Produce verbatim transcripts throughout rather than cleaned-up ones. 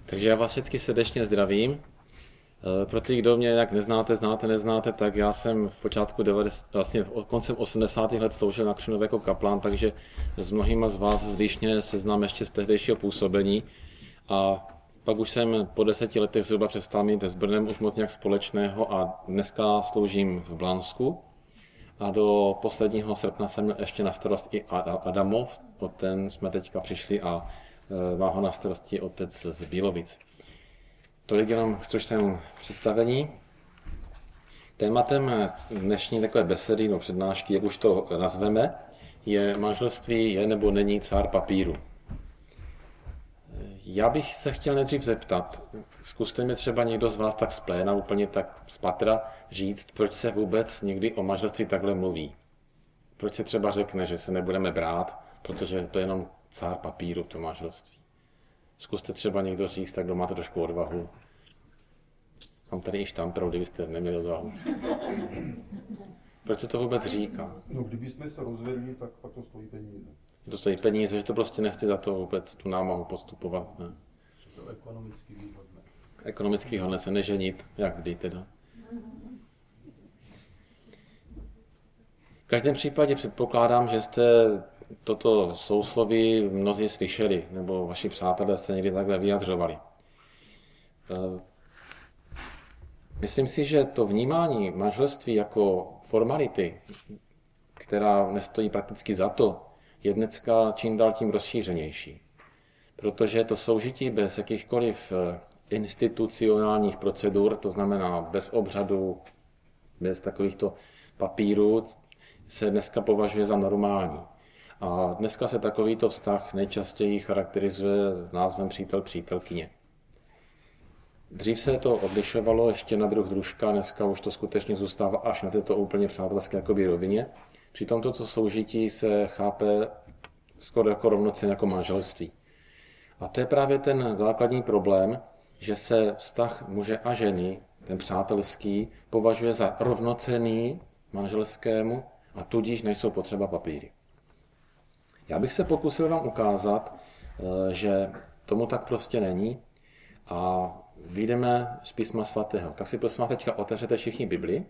Takže já vás všechny srdečně zdravím. Pro ty, kdo mě jak neznáte, znáte, neznáte, tak já jsem v počátku devadesátých, vlastně v koncem osmdesátých let sloužil na Křinově jako kaplán, takže s mnohýma z vás zlíšně seznám ještě z tehdejšího působení. A pak už jsem po deseti letech zhruba přestal mít s Brnem už moc nějak společného a dneska sloužím v Blansku. A do posledního srpna jsem měl ještě na starost i Adamov, o ten jsme teďka přišli a má ho na starosti otec z Bílovic. Tolik jenom k stručnému představení. Tématem dnešní takové besedy nebo přednášky, jak už to nazveme, je manželství je nebo není cár papíru. Já bych se chtěl nejdřív zeptat, zkuste mi třeba někdo z vás tak z pléna, úplně tak z patra říct, proč se vůbec někdy o manželství takhle mluví. Proč se třeba řekne, že se nebudeme brát, protože to je jenom cár papíru, to manželství. Zkuste třeba někdo říct, tak kdo máte trošku odvahu. Mám tady i štamprou, kdybyste neměli odvahu. Proč se to vůbec říká? No, kdybychom se rozvedli, tak pak to stojí peníze. To stojí peníze, že to prostě nechci za to vůbec tu námahu postupovat. Ne? To ekonomicky výhodné. Ekonomicky výhodné se neženit, jak kdy teda. V každém případě předpokládám, že jste toto sousloví mnozí slyšeli, nebo vaši přátelé se někdy takhle vyjadřovali. Myslím si, že to vnímání manželství jako formality, která nestojí prakticky za to, je dneska čím dál tím rozšířenější. Protože to soužití bez jakýchkoliv institucionálních procedur, to znamená bez obřadu, bez takovýchto papírů, se dneska považuje za normální. A dneska se takovýto vztah nejčastěji charakterizuje názvem přítel-přítelkyně. Dřív se to odlišovalo ještě na druh družka, dneska už to skutečně zůstává až na této úplně přátelské jakoby rovině. Přitom toto soužití se chápe skoro jako rovnocenné jako manželství. A to je právě ten základní problém, že se vztah muže a ženy, ten přátelský, považuje za rovnocenný manželskému a tudíž nejsou potřeba papíry. Já bych se pokusil vám ukázat, že tomu tak prostě není a vyjdeme z písma svatého. Tak si prosím vás teďka otevřete všichni Bibli.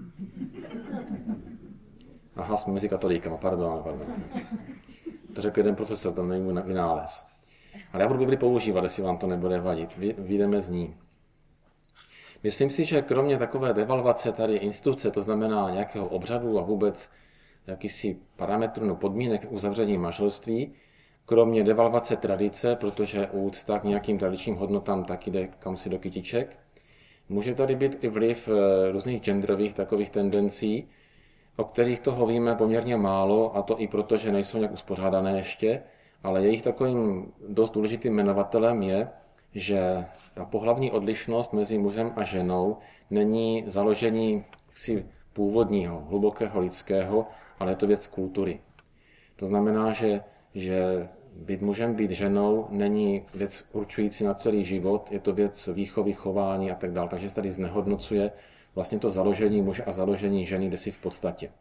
Aha, jsme mezi katolíkama, pardon, pardon. To řekl jeden profesor, to není můj vynález. Ale já budu Bibli používat, jestli vám to nebude vadit. Vyjdeme z ní. Myslím si, že kromě takové devalvace tady instituce, to znamená nějakého obřadu a vůbec jakýsi parametrů nebo podmínek uzavření manželství, kromě devalvace tradice, protože úcta k nějakým tradičním hodnotám taky jde kamsi do kytiček, může tady být i vliv různých genderových takových tendencí, o kterých toho víme poměrně málo, a to i proto, že nejsou nějak uspořádané ještě, ale jejich takovým dost důležitým jmenovatelem je, že ta pohlavní odlišnost mezi mužem a ženou není založení si původního, hlubokého lidského, ale je to věc kultury. To znamená, že, že být mužem, být ženou není věc určující na celý život, je to věc výchovy, chování a tak dále. Takže se tady znehodnocuje vlastně to založení muže a založení ženy kdesi v podstatě.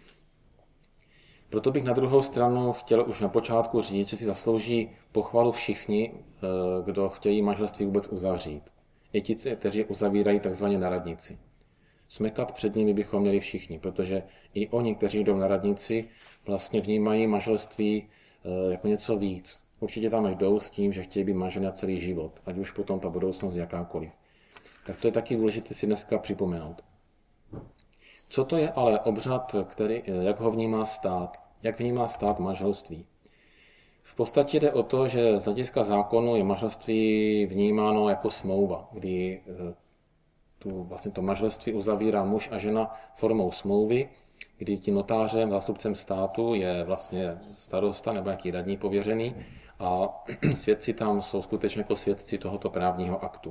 Proto bych na druhou stranu chtěl už na počátku říct, že si zaslouží pochvalu všichni, kdo chtějí manželství vůbec uzavřít. I ti, kteří uzavírají takzvaně na radnici. Smekat před nimi bychom měli všichni, protože i oni, kteří jdou na radnici, vlastně vnímají manželství jako něco víc. Určitě tam jdou s tím, že chtějí být manželé na celý život, ať už potom ta budoucnost jakákoliv. Tak to je taky důležité si dneska připomenout. Co to je ale obřad, který, jak ho vnímá stát? Jak vnímá stát manželství? V podstatě jde o to, že z hlediska zákonu je manželství vnímáno jako smlouva, kdy tu, vlastně to manželství uzavírá muž a žena formou smlouvy, kdy tím notářem, zástupcem státu je vlastně starosta nebo nějaký radní pověřený a svědci tam jsou skutečně jako svědci tohoto právního aktu.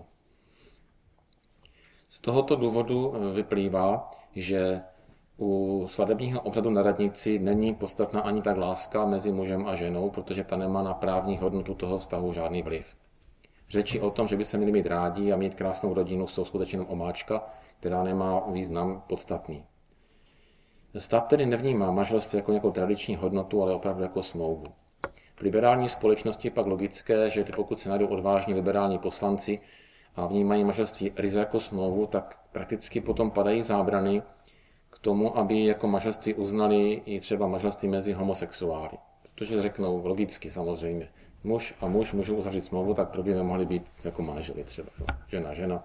Z tohoto důvodu vyplývá, že u svatebního obřadu na radnici není podstatná ani tak láska mezi mužem a ženou, protože ta nemá na právní hodnotu toho vztahu žádný vliv. Řeči o tom, že by se měli mít rádi a mít krásnou rodinu, jsou skutečně omáčka, která nemá význam podstatný. Stát tedy nevnímá manželství jako nějakou tradiční hodnotu, ale opravdu jako smlouvu. V liberální společnosti pak logické, že pokud se najdou odvážní liberální poslanci a vnímají manželství ryze jako smlouvu, tak prakticky potom padají zábrany k tomu, aby jako manželství uznali i třeba manželství mezi homosexuály. Protože řeknou logicky samozřejmě, muž a muž můžou uzavřít smlouvu, tak proč by nemohli být jako manželi třeba, jo? Žena, žena.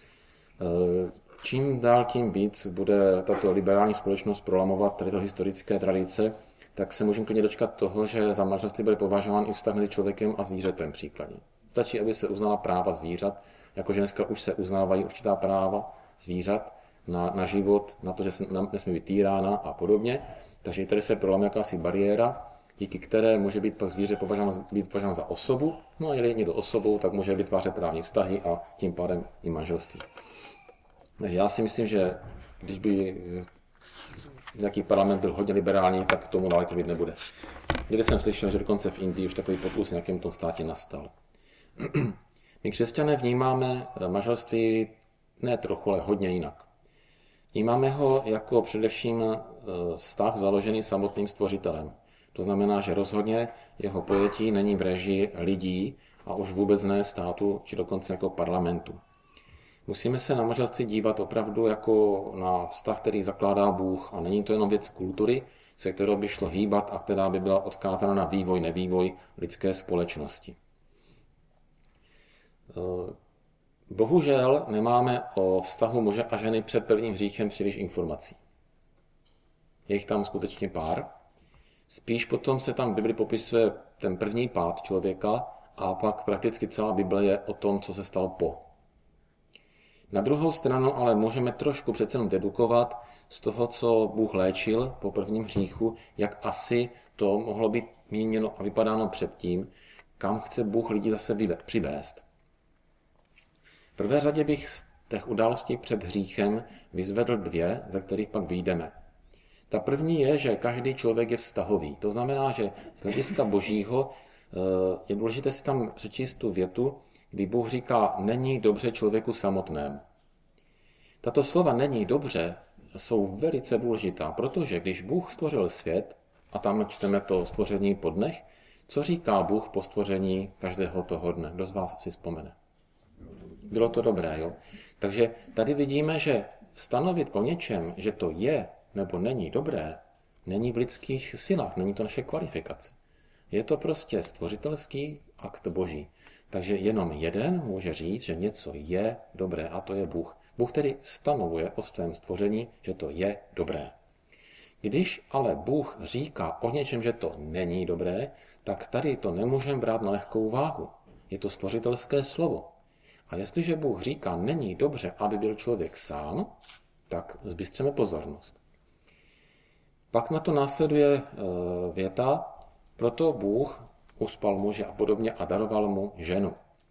Čím dál tím víc bude tato liberální společnost prolamovat tyto historické tradice, tak se můžeme klidně dočkat toho, že za manželství bude považován i vztah mezi člověkem a zvířetem příkladně. Stačí, aby se uznala práva zvířat, jakože dneska už se uznávají určitá práva zvířat na, na život, na to, že se nesmí být týrána a podobně. Takže i tady se prolamuje jakási bariéra, díky které může být pak zvíře považován, být považován za osobu, no a je někdo osobou, tak může vytvářet právní vztahy a tím pádem i manželství. Takže já si myslím, že když by nějaký parlament byl hodně liberální, tak tomu daleko být nebude. Někde jsem slyšel, že dokonce v Indii už takový pokus v nějakém tom státě nastal. My křesťané vnímáme manželství ne trochu, ale hodně jinak. Vnímáme ho jako především vztah založený samotným stvořitelem. To znamená, že rozhodně jeho pojetí není v režii lidí a už vůbec ne státu, či dokonce jako parlamentu. Musíme se na manželství dívat opravdu jako na vztah, který zakládá Bůh a není to jenom věc kultury, se kterou by šlo hýbat a která by byla odkázána na vývoj, nevývoj lidské společnosti. Bohužel nemáme o vztahu muže a ženy před prvním hříchem příliš informací. Je jich tam skutečně pár. Spíš potom se tam v Bibli popisuje ten první pád člověka a pak prakticky celá Bible je o tom, co se stalo po. Na druhou stranu ale můžeme trošku přece jenom dedukovat z toho, co Bůh léčil po prvním hříchu, jak asi to mohlo být míněno a vypadáno předtím, kam chce Bůh lidi zase přivést. V prvé řadě bych z těch událostí před hříchem vyzvedl dvě, ze kterých pak vyjdeme. Ta první je, že každý člověk je vztahový. To znamená, že z hlediska Božího je důležité si tam přečíst tu větu, kdy Bůh říká, není dobře člověku samotnému. Tato slova není dobře jsou velice důležitá, protože když Bůh stvořil svět, a tam čteme to stvoření po dnech, co říká Bůh po stvoření každého toho dne? Kdo z vás si vzpomene? Bylo to dobré, jo? Takže tady vidíme, že stanovit o něčem, že to je nebo není dobré, není v lidských silách, není to naše kvalifikace. Je to prostě stvořitelský akt Boží. Takže jenom jeden může říct, že něco je dobré, a to je Bůh. Bůh tedy stanovuje o svém stvoření, že to je dobré. Když ale Bůh říká o něčem, že to není dobré, tak tady to nemůžeme brát na lehkou váhu. Je to stvořitelské slovo. A jestliže Bůh říká, není dobře, aby byl člověk sám, tak zbystřeme pozornost. Pak na to následuje věta, proto Bůh uspal muže a podobně a daroval mu ženu.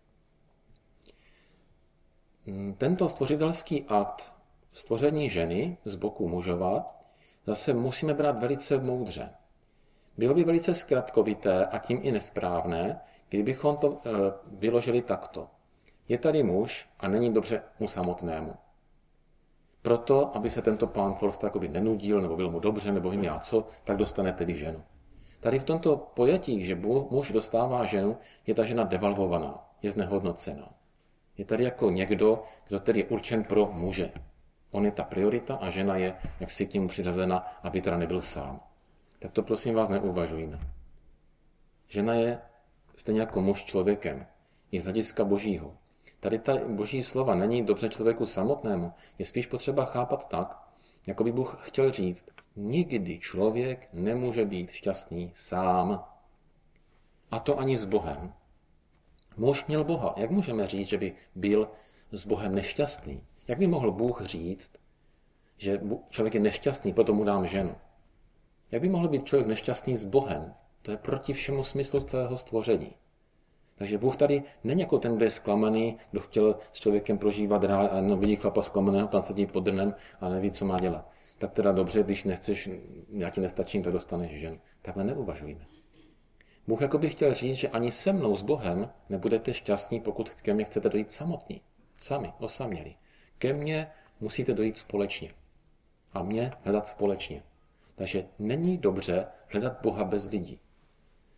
Tento stvořitelský akt stvoření ženy z boku mužova zase musíme brát velice moudře. Bylo by velice zkratkovité a tím i nesprávné, kdybychom to vyložili takto. Je tady muž a není dobře mu samotnému. Proto, aby se tento pán Forst jakoby nenudil, nebo bylo mu dobře, nebo vím já co, tak dostane tedy ženu. Tady v tomto pojetí, že muž dostává ženu, je ta žena devalvovaná, je znehodnocená. Je tady jako někdo, kdo tedy je určen pro muže. On je ta priorita a žena je jaksi k němu přiřazena, aby teda nebyl sám. Tak to prosím vás neuvažujme. Žena je stejně jako muž člověkem, i z hlediska Božího. Tady ta Boží slova není dobře člověku samotnému, je spíš potřeba chápat tak, jako by Bůh chtěl říct, nikdy člověk nemůže být šťastný sám. A to ani s Bohem. Muž měl Boha. Jak můžeme říct, že by byl s Bohem nešťastný? Jak by mohl Bůh říct, že člověk je nešťastný, potom mu dám ženu? Jak by mohl být člověk nešťastný s Bohem? To je proti všemu smyslu celého stvoření. Takže Bůh tady není jako ten, kdo je zklamaný, kdo chtěl s člověkem prožívat rád a jenom vidí chlapa zklamaného, tam sedí pod drnem a neví, co má dělat. Tak teda dobře, když nechceš, já ti nestačím, to dostaneš žen. Takhle neuvažujme. Bůh jako by chtěl říct, že ani se mnou s Bohem nebudete šťastní, pokud ke mně chcete dojít samotní. Sami, osamělí. Ke mně musíte dojít společně. A mě hledat společně. Takže není dobře hledat Boha bez lidí.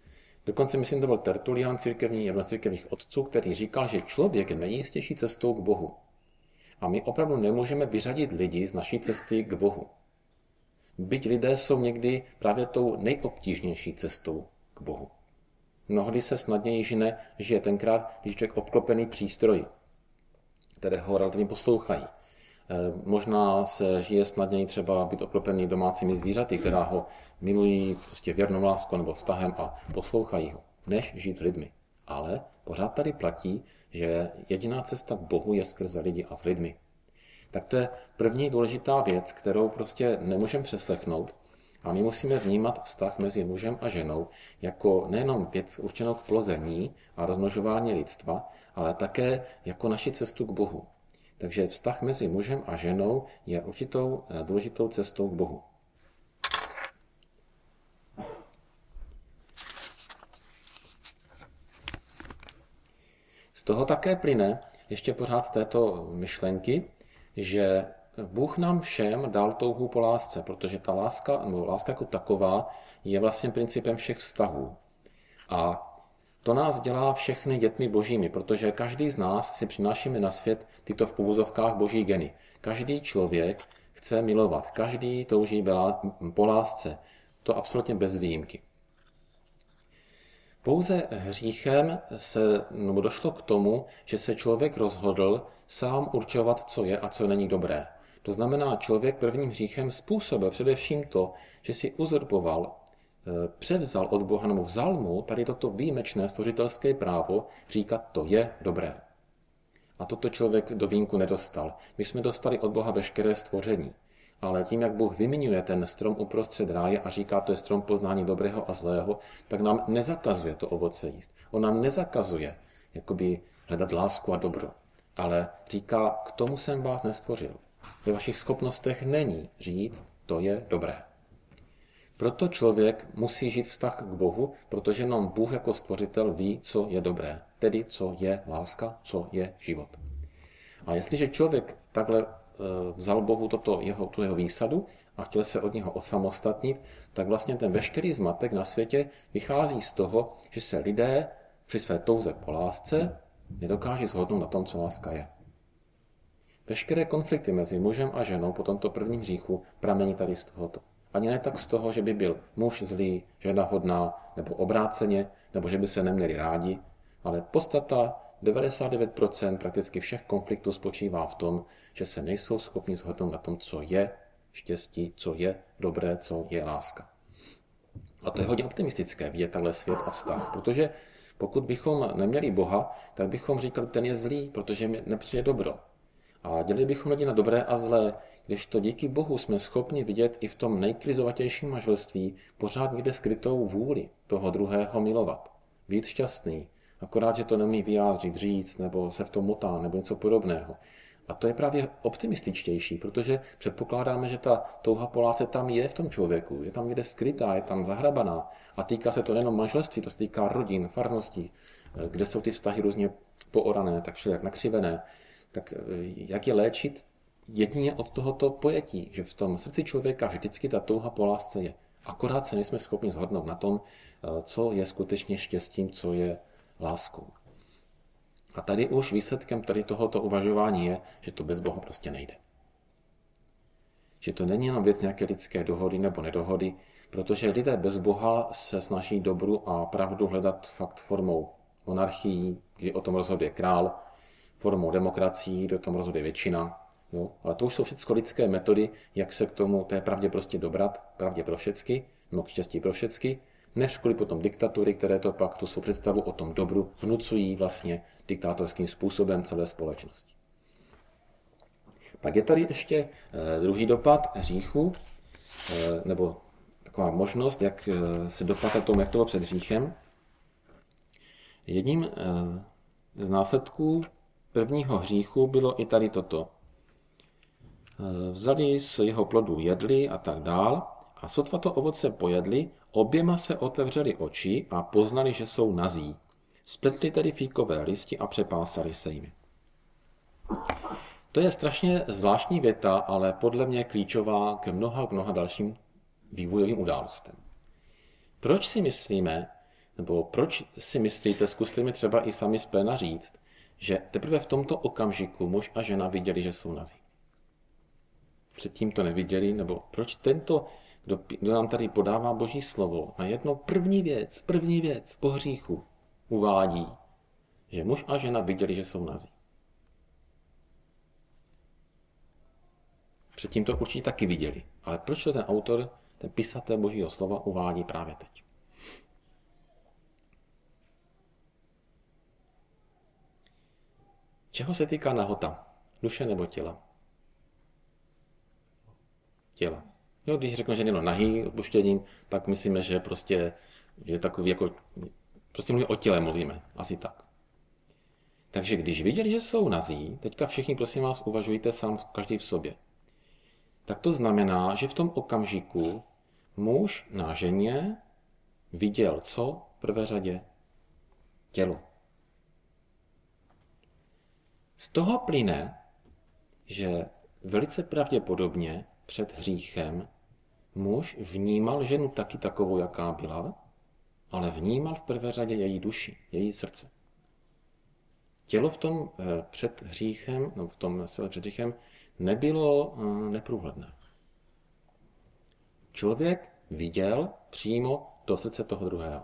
Dokonce myslím, to byl Tertulian církevní, jeden z církevních otců, který říkal, že člověk je nejistější cestou k Bohu. A my opravdu nemůžeme vyřadit lidi z naší cesty k Bohu. Byť lidé jsou někdy právě tou nejobtížnější cestou k Bohu. Mnohdy se snadněji žine, žije tenkrát, když je člověk obklopený přístroji, které ho relativně poslouchají. E, možná se žije snadněji třeba být obklopený domácími zvířaty, která ho milují prostě věrnou láskou nebo vztahem a poslouchají ho, než žít s lidmi. Ale pořád tady platí, že jediná cesta k Bohu je skrze lidi a s lidmi. Tak to je první důležitá věc, kterou prostě nemůžeme přeslechnout a my musíme vnímat vztah mezi mužem a ženou jako nejenom věc určenou k plození a rozmnožování lidstva, ale také jako naši cestu k Bohu. Takže vztah mezi mužem a ženou je určitou důležitou cestou k Bohu. Z toho také plyne ještě pořád z této myšlenky, že Bůh nám všem dal touhu po lásce, protože ta láska, nebo láska jako taková, je vlastně principem všech vztahů. A to nás dělá všechny dětmi božími, protože každý z nás si přinášíme na svět tyto v uvozovkách boží geny. Každý člověk chce milovat, každý touží po lásce. To absolutně bez výjimky. Pouze hříchem se nebo došlo k tomu, že se člověk rozhodl sám určovat, co je a co není dobré. To znamená, člověk prvním hříchem způsobil především to, že si uzurpoval, převzal od Boha nebo vzal mu tady toto výjimečné stvořitelské právo říkat, to je dobré. A toto člověk do vínku nedostal. My jsme dostali od Boha veškeré stvoření. Ale tím, jak Bůh vyměňuje ten strom uprostřed ráje a říká, to je strom poznání dobrého a zlého, tak nám nezakazuje to ovoce jíst. On nám nezakazuje jakoby hledat lásku a dobro. Ale říká, k tomu jsem vás nestvořil. Ve vašich schopnostech není říct, to je dobré. Proto člověk musí žít vztah k Bohu, protože jenom Bůh jako stvořitel ví, co je dobré. Tedy, co je láska, co je život. A jestliže člověk takhle vzal Bohu toto jeho, tu jeho výsadu a chtěl se od něho osamostatnit, tak vlastně ten veškerý zmatek na světě vychází z toho, že se lidé při své touze po lásce nedokáží shodnout na tom, co láska je. Veškeré konflikty mezi mužem a ženou po tomto prvním hříchu pramení tady z tohoto. Ani ne tak z toho, že by byl muž zlý, žena hodná, nebo obráceně, nebo že by se neměli rádi, ale podstata devadesát devět procent prakticky všech konfliktů spočívá v tom, že se nejsou schopni shodnout na tom, co je štěstí, co je dobré, co je láska. A to je hodně optimistické vidět takhle svět a vztah, protože pokud bychom neměli Boha, tak bychom říkali, ten je zlý, protože mi nepřijde dobro. A dělili bychom lidi na dobré a zlé, když to díky Bohu jsme schopni vidět i v tom nejkrizovatějším manželství pořád někde skrytou vůli toho druhého milovat, být šťastný, akorát, že to neumí vyjádřit, říct, nebo se v tom motá, nebo něco podobného. A to je právě optimističtější, protože předpokládáme, že ta touha po lásce tam je v tom člověku, je tam někde skrytá, je tam zahrabaná. A týká se to nejenom manželství, to se týká rodin, farností, kde jsou ty vztahy různě poorané, tak všelijak nakřivené. Tak jak je léčit? Jedině od tohoto pojetí, že v tom srdci člověka vždycky ta touha po lásce je. Akorát se nejsme schopni shodnout na tom, co je skutečně štěstím, co je láskou. A tady už výsledkem tady tohoto uvažování je, že to bez Boha prostě nejde. Že to není jenom věc nějaké lidské dohody nebo nedohody, protože lidé bez Boha se snaží dobru a pravdu hledat fakt formou monarchií, kdy o tom rozhoduje král, formou demokracií, kdy o tom rozhoduje většina. Jo? Ale to už jsou všechno lidské metody, jak se k tomu té pravdě prostě dobrat, pravdě pro všecky, nebo k štěstí pro všecky, než kvůli potom diktatury, které to pak tu svou představu o tom dobru vnucují vlastně diktátorským způsobem celé společnosti. Pak je tady ještě druhý dopad hříchu, nebo taková možnost, jak se dopadat tomu, jak to bylo před hříchem. Jedním z následků prvního hříchu bylo i tady toto. Vzali z jeho plodů, jedli a tak dál, a sotva to ovoce pojedli, oběma se otevřeli oči a poznali, že jsou nazí. Spletli tedy fíkové listy a přepásali se jimi. To je strašně zvláštní věta, ale podle mě klíčová k mnoha, mnoha dalším vývojovým událostem. Proč si myslíme, Nebo proč si myslíte, zkuste mi třeba i sami z pléna říct, že teprve v tomto okamžiku muž a žena viděli, že jsou nazí. Předtím to neviděli, nebo proč tento, kdo, kdo nám tady podává Boží slovo, na jedno první věc, první věc po hříchu uvádí, že muž a žena viděli, že jsou nazí. Předtím to určitě taky viděli, ale proč to ten autor, ten pisatel Božího slova uvádí právě teď? Čeho se týká nahota? Duše nebo těla? Těla. Jo, když řekne, že někdo nahý odpuštěním, tak myslíme, že prostě je takový jako, prostě mluvíme o těle, mluvíme, asi tak. Takže když viděli, že jsou nazí, teďka všichni, prosím vás, uvažujte sám každý v sobě. Tak to znamená, že v tom okamžiku muž na ženě viděl co v prvé řadě? Tělo. Z toho plyne, že velice pravděpodobně před hříchem muž vnímal ženu taky takovou, jaká byla, ale vnímal v prvé řadě její duši, její srdce. Tělo v tom před hříchem, no v tom před hříchem nebylo neprůhledné. Člověk viděl přímo do srdce toho druhého.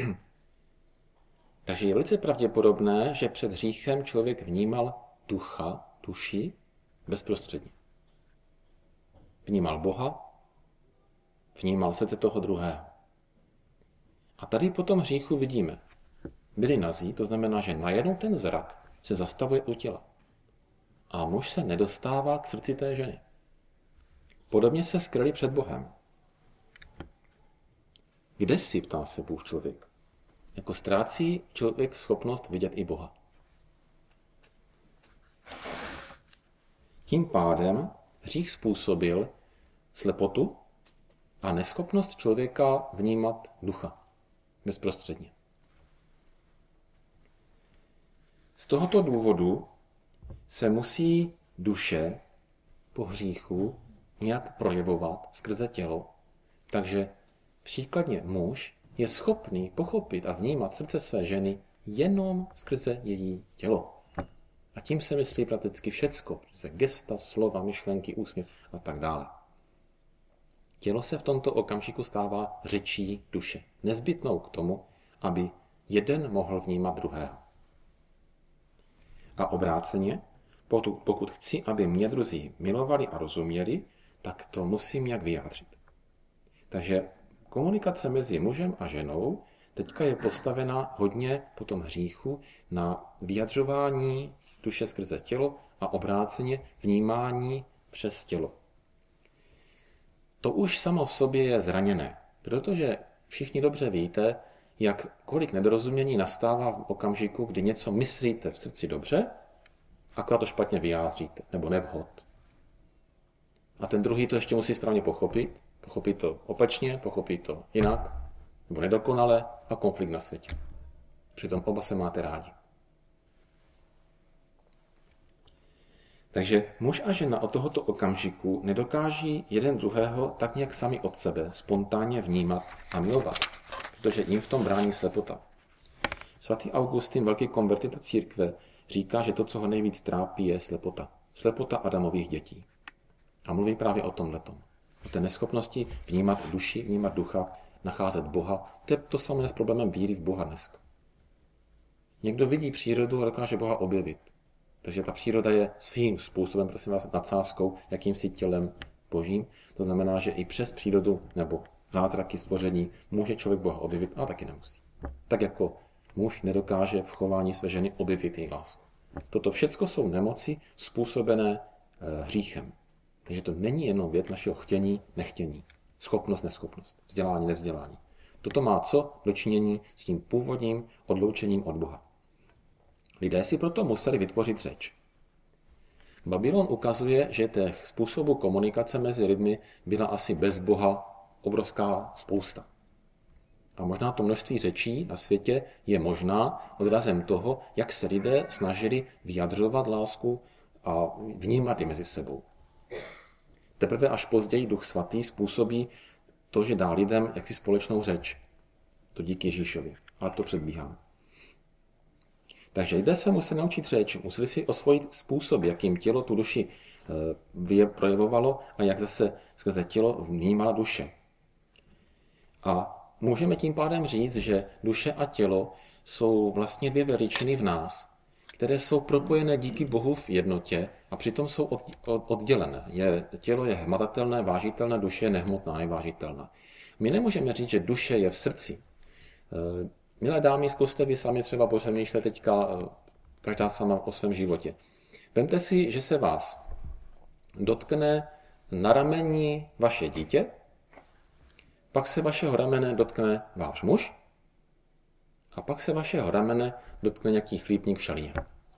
Takže je velice pravděpodobné, že před hříchem člověk vnímal ducha, duši bezprostředně. Vnímal Boha, vnímal srdce toho druhého. A tady po tom hříchu vidíme, byli nazí, to znamená, že najednou ten zrak se zastavuje u těla. A muž se nedostává k srdci té ženy. Podobně se skryli před Bohem. Kde si, ptá se Bůh člověk? Jako ztrácí člověk schopnost vidět i Boha. Tím pádem hřích způsobil slepotu a neschopnost člověka vnímat ducha bezprostředně. Z tohoto důvodu se musí duše po hříchu nějak projevovat skrze tělo, takže příkladně muž je schopný pochopit a vnímat srdce své ženy jenom skrze její tělo. A tím se myslí prakticky všecko, skrze gesta, slova, myšlenky, úsměv a tak dále. Tělo se v tomto okamžiku stává řečí duše, nezbytnou k tomu, aby jeden mohl vnímat druhého. A obráceně, pokud chci, aby mě druzí milovali a rozuměli, tak to musím nějak vyjádřit. Takže komunikace mezi mužem a ženou teďka je postavena hodně po tom hříchu na vyjadřování duše skrze tělo a obráceně vnímání přes tělo. To už samo v sobě je zraněné, protože všichni dobře víte, jak kolik nedorozumění nastává v okamžiku, kdy něco myslíte v srdci dobře, akorát to špatně vyjádříte, nebo nevhod. A ten druhý to ještě musí správně pochopit, pochopit to opačně, pochopit to jinak, nebo nedokonale a konflikt na světě. Přitom oba se máte rádi. Takže muž a žena od tohoto okamžiku nedokáží jeden druhého tak nějak sami od sebe spontánně vnímat a milovat, protože jim v tom brání slepota. Svatý Augustin, velký konvertit církve, říká, že to, co ho nejvíc trápí, je slepota. Slepota Adamových dětí. A mluví právě o tomhletom. O té neschopnosti vnímat duši, vnímat ducha, nacházet Boha. To je to samé s problémem víry v Boha dneska. Někdo vidí přírodu a dokáže Boha objevit. Takže ta příroda je svým způsobem, prosím vás, nadsázkou, jakýmsi tělem božím. To znamená, že i přes přírodu nebo zázraky stvoření může člověk Boha objevit, a taky nemusí. Tak jako muž nedokáže v chování své ženy objevit její lásku. Toto všecko jsou nemoci způsobené e, hříchem. Takže to není jenom věc našeho chtění, nechtění, schopnost, neschopnost, vzdělání, nevzdělání. Toto má co dočinění s tím původním odloučením od Boha. Lidé si proto museli vytvořit řeč. Babylon ukazuje, že těch způsobů komunikace mezi lidmi byla asi bez Boha obrovská spousta. A možná to množství řečí na světě je možná odrazem toho, jak se lidé snažili vyjadřovat lásku a vnímat ji mezi sebou. Teprve až později Duch Svatý způsobí to, že dá lidem jaksi společnou řeč. To díky Ježíšovi, ale to předbíhám. Takže lidé se museli naučit řeč, museli si osvojit způsob, jakým tělo tu duši projevovalo a jak zase skrze tělo vnímala duše. A můžeme tím pádem říct, že duše a tělo jsou vlastně dvě veličiny v nás, které jsou propojené díky Bohu v jednotě a přitom jsou oddělené. Je, tělo je hmatatelné, vážitelné, duše je nehmotná, nevážitelná. My nemůžeme říct, že duše je v srdci. Milé dámy, zkuste vy sami třeba přemýšlet teďka každá sama o svém životě. Vemte si, že se vás dotkne na rameni vaše dítě, pak se vašeho ramene dotkne váš muž a pak se vašeho ramene dotkne nějaký chlípník v šalíně.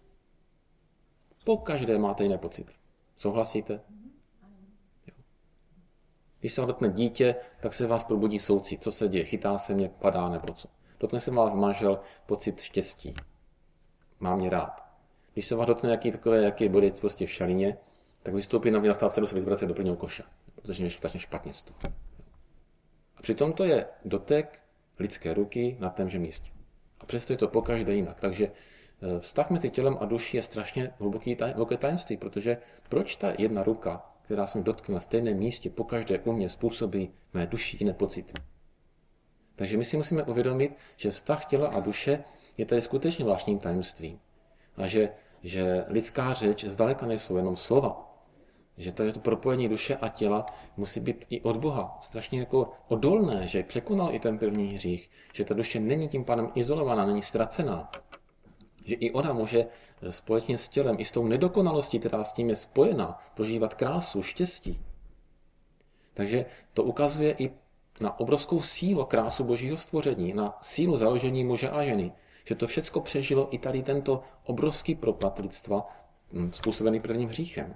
Po každé máte jiný pocit. Souhlasíte? Jo. Když se vám dotkne dítě, tak se vás probudí soucit. Co se děje? Chytá se mě, padá nebo co? Dotkne se vás manžel, pocit štěstí. Mám mě rád. Když se vás dotkne nějaký takové, jaký bodec prostě v šalíně, tak vystoupí na mě na stávce, se vyzvracet do prvního koše, protože mě je špatně z toho. A přitom to je dotek lidské ruky na témže místě. A přesto je to pokaždé jinak. Takže vztah mezi tělem a duší je strašně hluboký taj, hluboké tajemství, protože proč ta jedna ruka, která se mi dotkne na stejném místě, pokaždé u mě způsobí mé duši jiné pocity. Takže my si musíme uvědomit, že vztah těla a duše je tady skutečně zvláštním tajemstvím. A že, že lidská řeč zdaleka nejsou jenom slova. Že to je to propojení duše a těla musí být i od Boha. Strašně jako odolné, že překonal i ten první hřích. Že ta duše není tím pádem izolovaná, není ztracená. Že i ona může společně s tělem i s tou nedokonalostí, která s tím je spojená, prožívat krásu, štěstí. Takže to ukazuje i na obrovskou sílu krásu božího stvoření, na sílu založení muže a ženy. Že to všecko přežilo i tady tento obrovský propad lidstva způsobený prvním hříchem.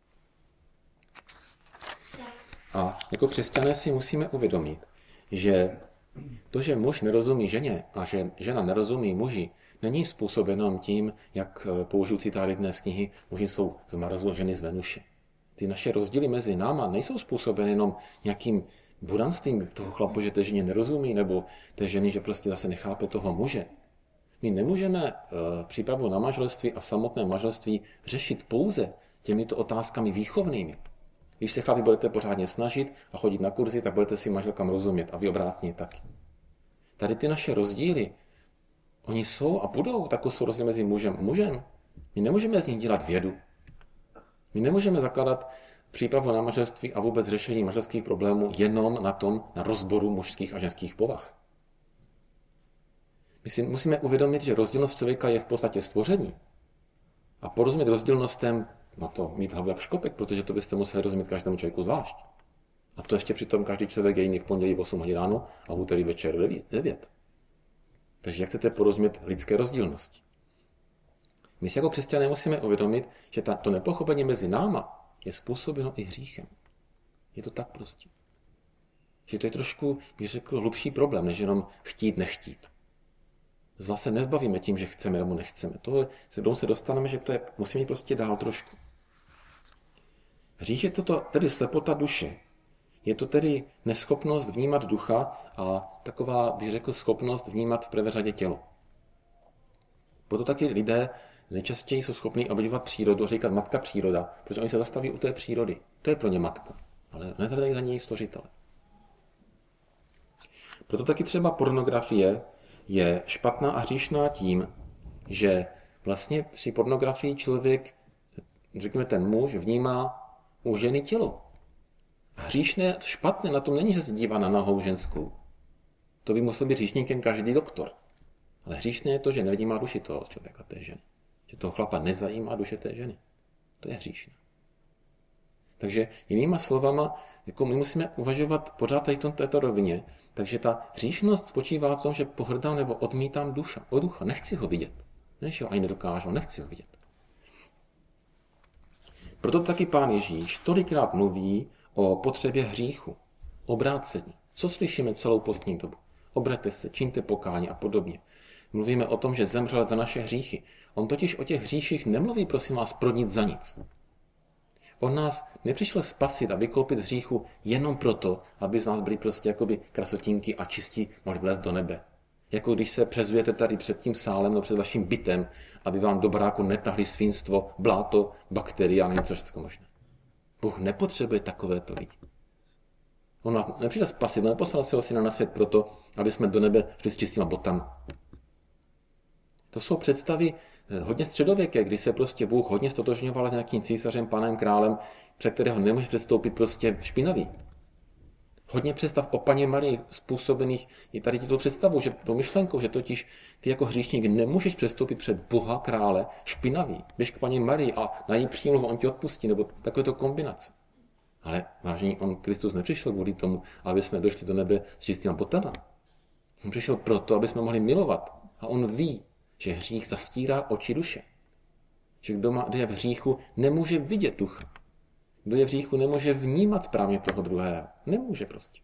A jako křesťané si musíme uvědomit, že to, že muž nerozumí ženě a že žena nerozumí muži, není způsobeno tím, jak použiju citáty dnes z knihy, muži jsou z Marsu, ženy z Venuše. Ty naše rozdíly mezi náma nejsou způsobeny jenom nějakým budanstvím toho chlapu, že té ženě nerozumí, nebo té ženy, že prostě zase nechápe toho muže. My nemůžeme uh, přípravu na manželství a samotné manželství řešit pouze těmito otázkami výchovnými. Když se chlapi budete pořádně snažit a chodit na kurzy, tak budete si manželkám rozumět a vy obrácně taky. Tady ty naše rozdíly, oni jsou a budou, takové jsou rozdíly mezi mužem a mužem. My nemůžeme z nich dělat vědu. My nemůžeme zakládat přípravu na manželství a vůbec řešení manželských problémů jenom na tom, na rozboru mužských a ženských povah. My si musíme uvědomit, že rozdílnost člověka je v podstatě stvoření. A porozumět rozdílnostem, no to mít hlavu jak škopek, protože to byste museli rozumět každému člověku zvlášť. A to ještě přitom každý člověk je jiný v pondělí v osm hodin ráno a v úterý večer devět. Takže jak chcete porozumět lidské rozdílnosti? My si jako křesťané musíme uvědomit, že ta, to nepochopení mezi náma je způsobeno i hříchem. Je to tak prostě. Že to je trošku, bych řekl, hlubší problém, než jenom chtít, nechtít. Zla se nezbavíme tím, že chceme nebo nechceme. To se, se dostaneme, že to je, musíme jít prostě dál trošku. Hřích je toto tedy slepota duše. Je to tedy neschopnost vnímat ducha a taková, bych řekl, schopnost vnímat v prvé řadě tělo. Proto taky lidé nejčastěji jsou schopni obdivovat přírodu, říkat matka příroda, protože oni se zastaví u té přírody. To je pro ně matka, ale nehledají za něj stvořitele. Proto taky třeba pornografie je špatná a hříšná tím, že vlastně při pornografii člověk, řekněme ten muž, vnímá u ženy tělo. A hříšné, špatné na tom není, že se dívá na nahou ženskou. To by musel být hříšníkem každý doktor. Ale hříšné je to, že nevnímá duši toho člověka, té ženy. Že toho chlapa nezajímá duše té ženy. To je hříšné. Takže jinýma slovama, jako my musíme uvažovat pořád tady v této rovině, takže ta hříšnost spočívá v tom, že pohrdám nebo odmítám duša, o ducha, nechci ho vidět. Než ho ani nedokážu, nechci ho vidět. Proto taky Pán Ježíš tolikrát mluví o potřebě hříchu, obrácení. Co slyšíme celou postní dobu? Obraťte se, čiňte pokání a podobně. Mluvíme o tom, že zemřel za naše hříchy. On totiž o těch hříších nemluví, prosím vás, pro nic za nic. On nás nepřišel spasit a vykoupit z hříchu jenom proto, aby z nás byli prostě jakoby krasotinky a čistí mohli vlézt do nebe. Jako když se přezujete tady před tím sálem nebo před vaším bytem, aby vám do baráku netahli svinstvo, bláto, bakterie a něco všechno možné. Bůh nepotřebuje takovéto lidi. On nás nepřišel spasit, on neposlal svého syna na svět proto, aby jsme do nebe šli s čistýma botama. To jsou představy hodně středověké, kdy se prostě Bůh hodně stotožňoval s nějakým císařem, panem, králem, před kterého nemůže předstoupit prostě špinavý. Hodně představ o Panně Marii způsobených i tady tuto představu, že to myšlenkou, že totiž ty jako hříšník nemůžeš předstoupit před Boha krále špinavý. Běž k Panně Marii a na její přímluvu on ti odpustí, nebo takovéto kombinace. Ale vážení, on Kristus nepřišel kvůli tomu, aby jsme došli do nebe s čistýma botama. On přišel proto, aby jsme mohli milovat. A on ví, že hřích zastírá oči duše. Že kdo, má, kdo je v hříchu, nemůže vidět ducha. Kdo je v hříchu, nemůže vnímat správně toho druhého. Nemůže prostě.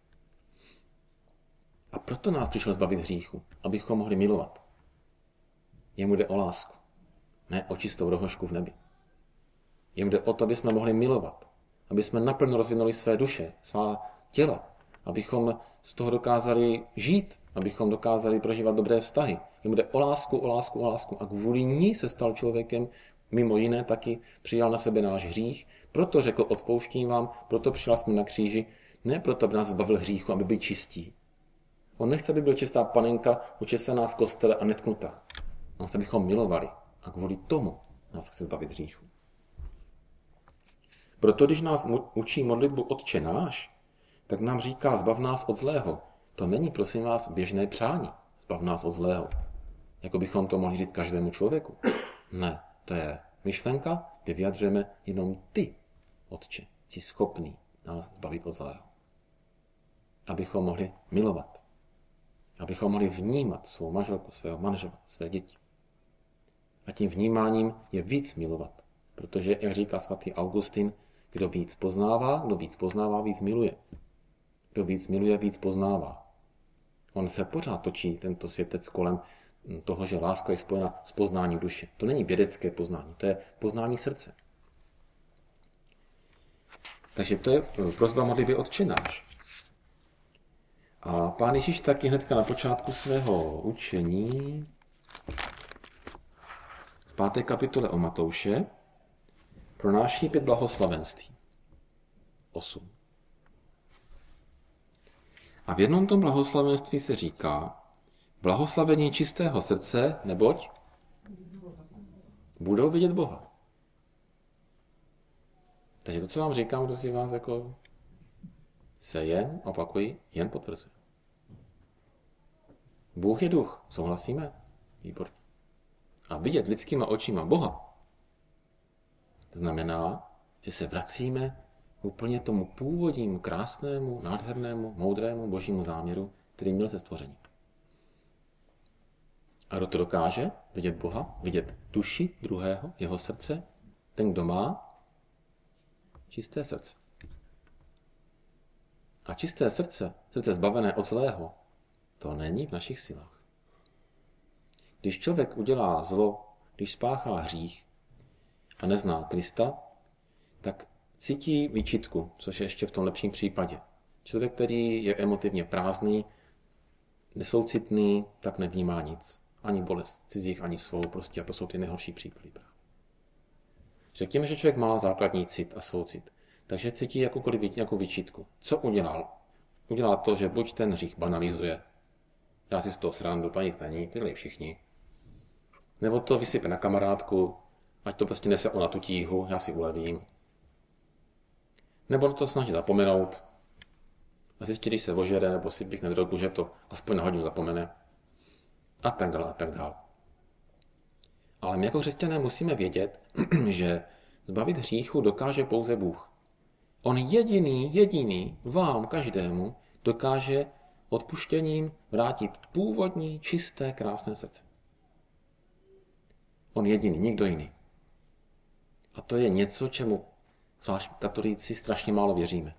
A proto nás přišel zbavit hříchu, abychom mohli milovat. Jemu jde o lásku, ne o čistou rohošku v nebi. Jemu jde o to, aby jsme mohli milovat, aby jsme naplno rozvinuli své duše, svá těla, abychom z toho dokázali žít, abychom dokázali prožívat dobré vztahy. Jemu jde o lásku, o lásku, o lásku a kvůli ní se stal člověkem, mimo jiné taky přijal na sebe náš hřích, proto řekl odpouštím vám, proto přijal jsme na kříži, ne proto, aby nás zbavil hříchu, aby byl čistí. On nechce, aby byla čistá panenka, učesaná v kostele a netknutá. On chce, abychom milovali a kvůli tomu nás chce zbavit hříchu. Proto, když nás učí modlitbu Otče náš, tak nám říká zbav nás od zlého. To není, prosím vás, běžné přání. Zbav nás od zlého. Jako bychom to mohli říct každému člověku. Ne, to je myšlenka, kde vyjadřujeme jenom ty, Otče, jsi schopný nás zbavit od zlého. Abychom mohli milovat. Abychom mohli vnímat svou manželku, svého manžela, své děti. A tím vnímáním je víc milovat. Protože, jak říká svatý Augustin, kdo víc poznává, kdo víc poznává, víc miluje. Kdo víc miluje, víc poznává. On se pořád točí, tento světec, kolem toho, že láska je spojena s poznáním duše. To není vědecké poznání, to je poznání srdce. Takže to je prosba modlitby Otče náš. A Pán Ježíš taky hnedka na počátku svého učení v páté kapitole o Matouše pronáší pět blahoslavenství. Osm. A v jednom tom blahoslavenství se říká blahoslavení čistého srdce, neboť budou vidět Boha. Takže to, co vám říkám, to si vás jako se jen, opakuji, jen potvrzuje. Bůh je duch, souhlasíme? Výborně. A vidět lidskýma očima Boha znamená, že se vracíme úplně tomu původnímu, krásnému, nádhernému, moudrému božímu záměru, který měl se stvořením. A kdo to dokáže? Vidět Boha, vidět duši druhého, jeho srdce, ten, kdo má čisté srdce. A čisté srdce, srdce zbavené od zlého, to není v našich silách. Když člověk udělá zlo, když spáchá hřích a nezná Krista, tak cítí výčitku, což je ještě v tom lepším případě. Člověk, který je emotivně prázdný, nesoucitný, tak nevnímá nic. Ani bolest cizích, ani svou, prostě a to jsou ty nejhorší případy. Řekněme, že člověk má základní cit a soucit, takže cítí jakoukoliv nějakou výčitku. Co udělal? Udělal to, že buď ten hřích banalizuje, já si z toho srandu, to nic není, dělají všichni. Nebo to vysype na kamarádku, ať to prostě nese ona tu tíhu, já si ulevím. Nebo to snaží zapomenout a zjistí, když se ožere, nebo si píchne drogu, že to aspoň na hodinu zapomene. A tak dále, a tak dále. Ale my jako křesťané musíme vědět, že zbavit hříchu dokáže pouze Bůh. On jediný, jediný vám, každému, dokáže odpuštěním vrátit původní, čisté, krásné srdce. On jediný, nikdo jiný. A to je něco, čemu zvlášť katolíci strašně málo věříme.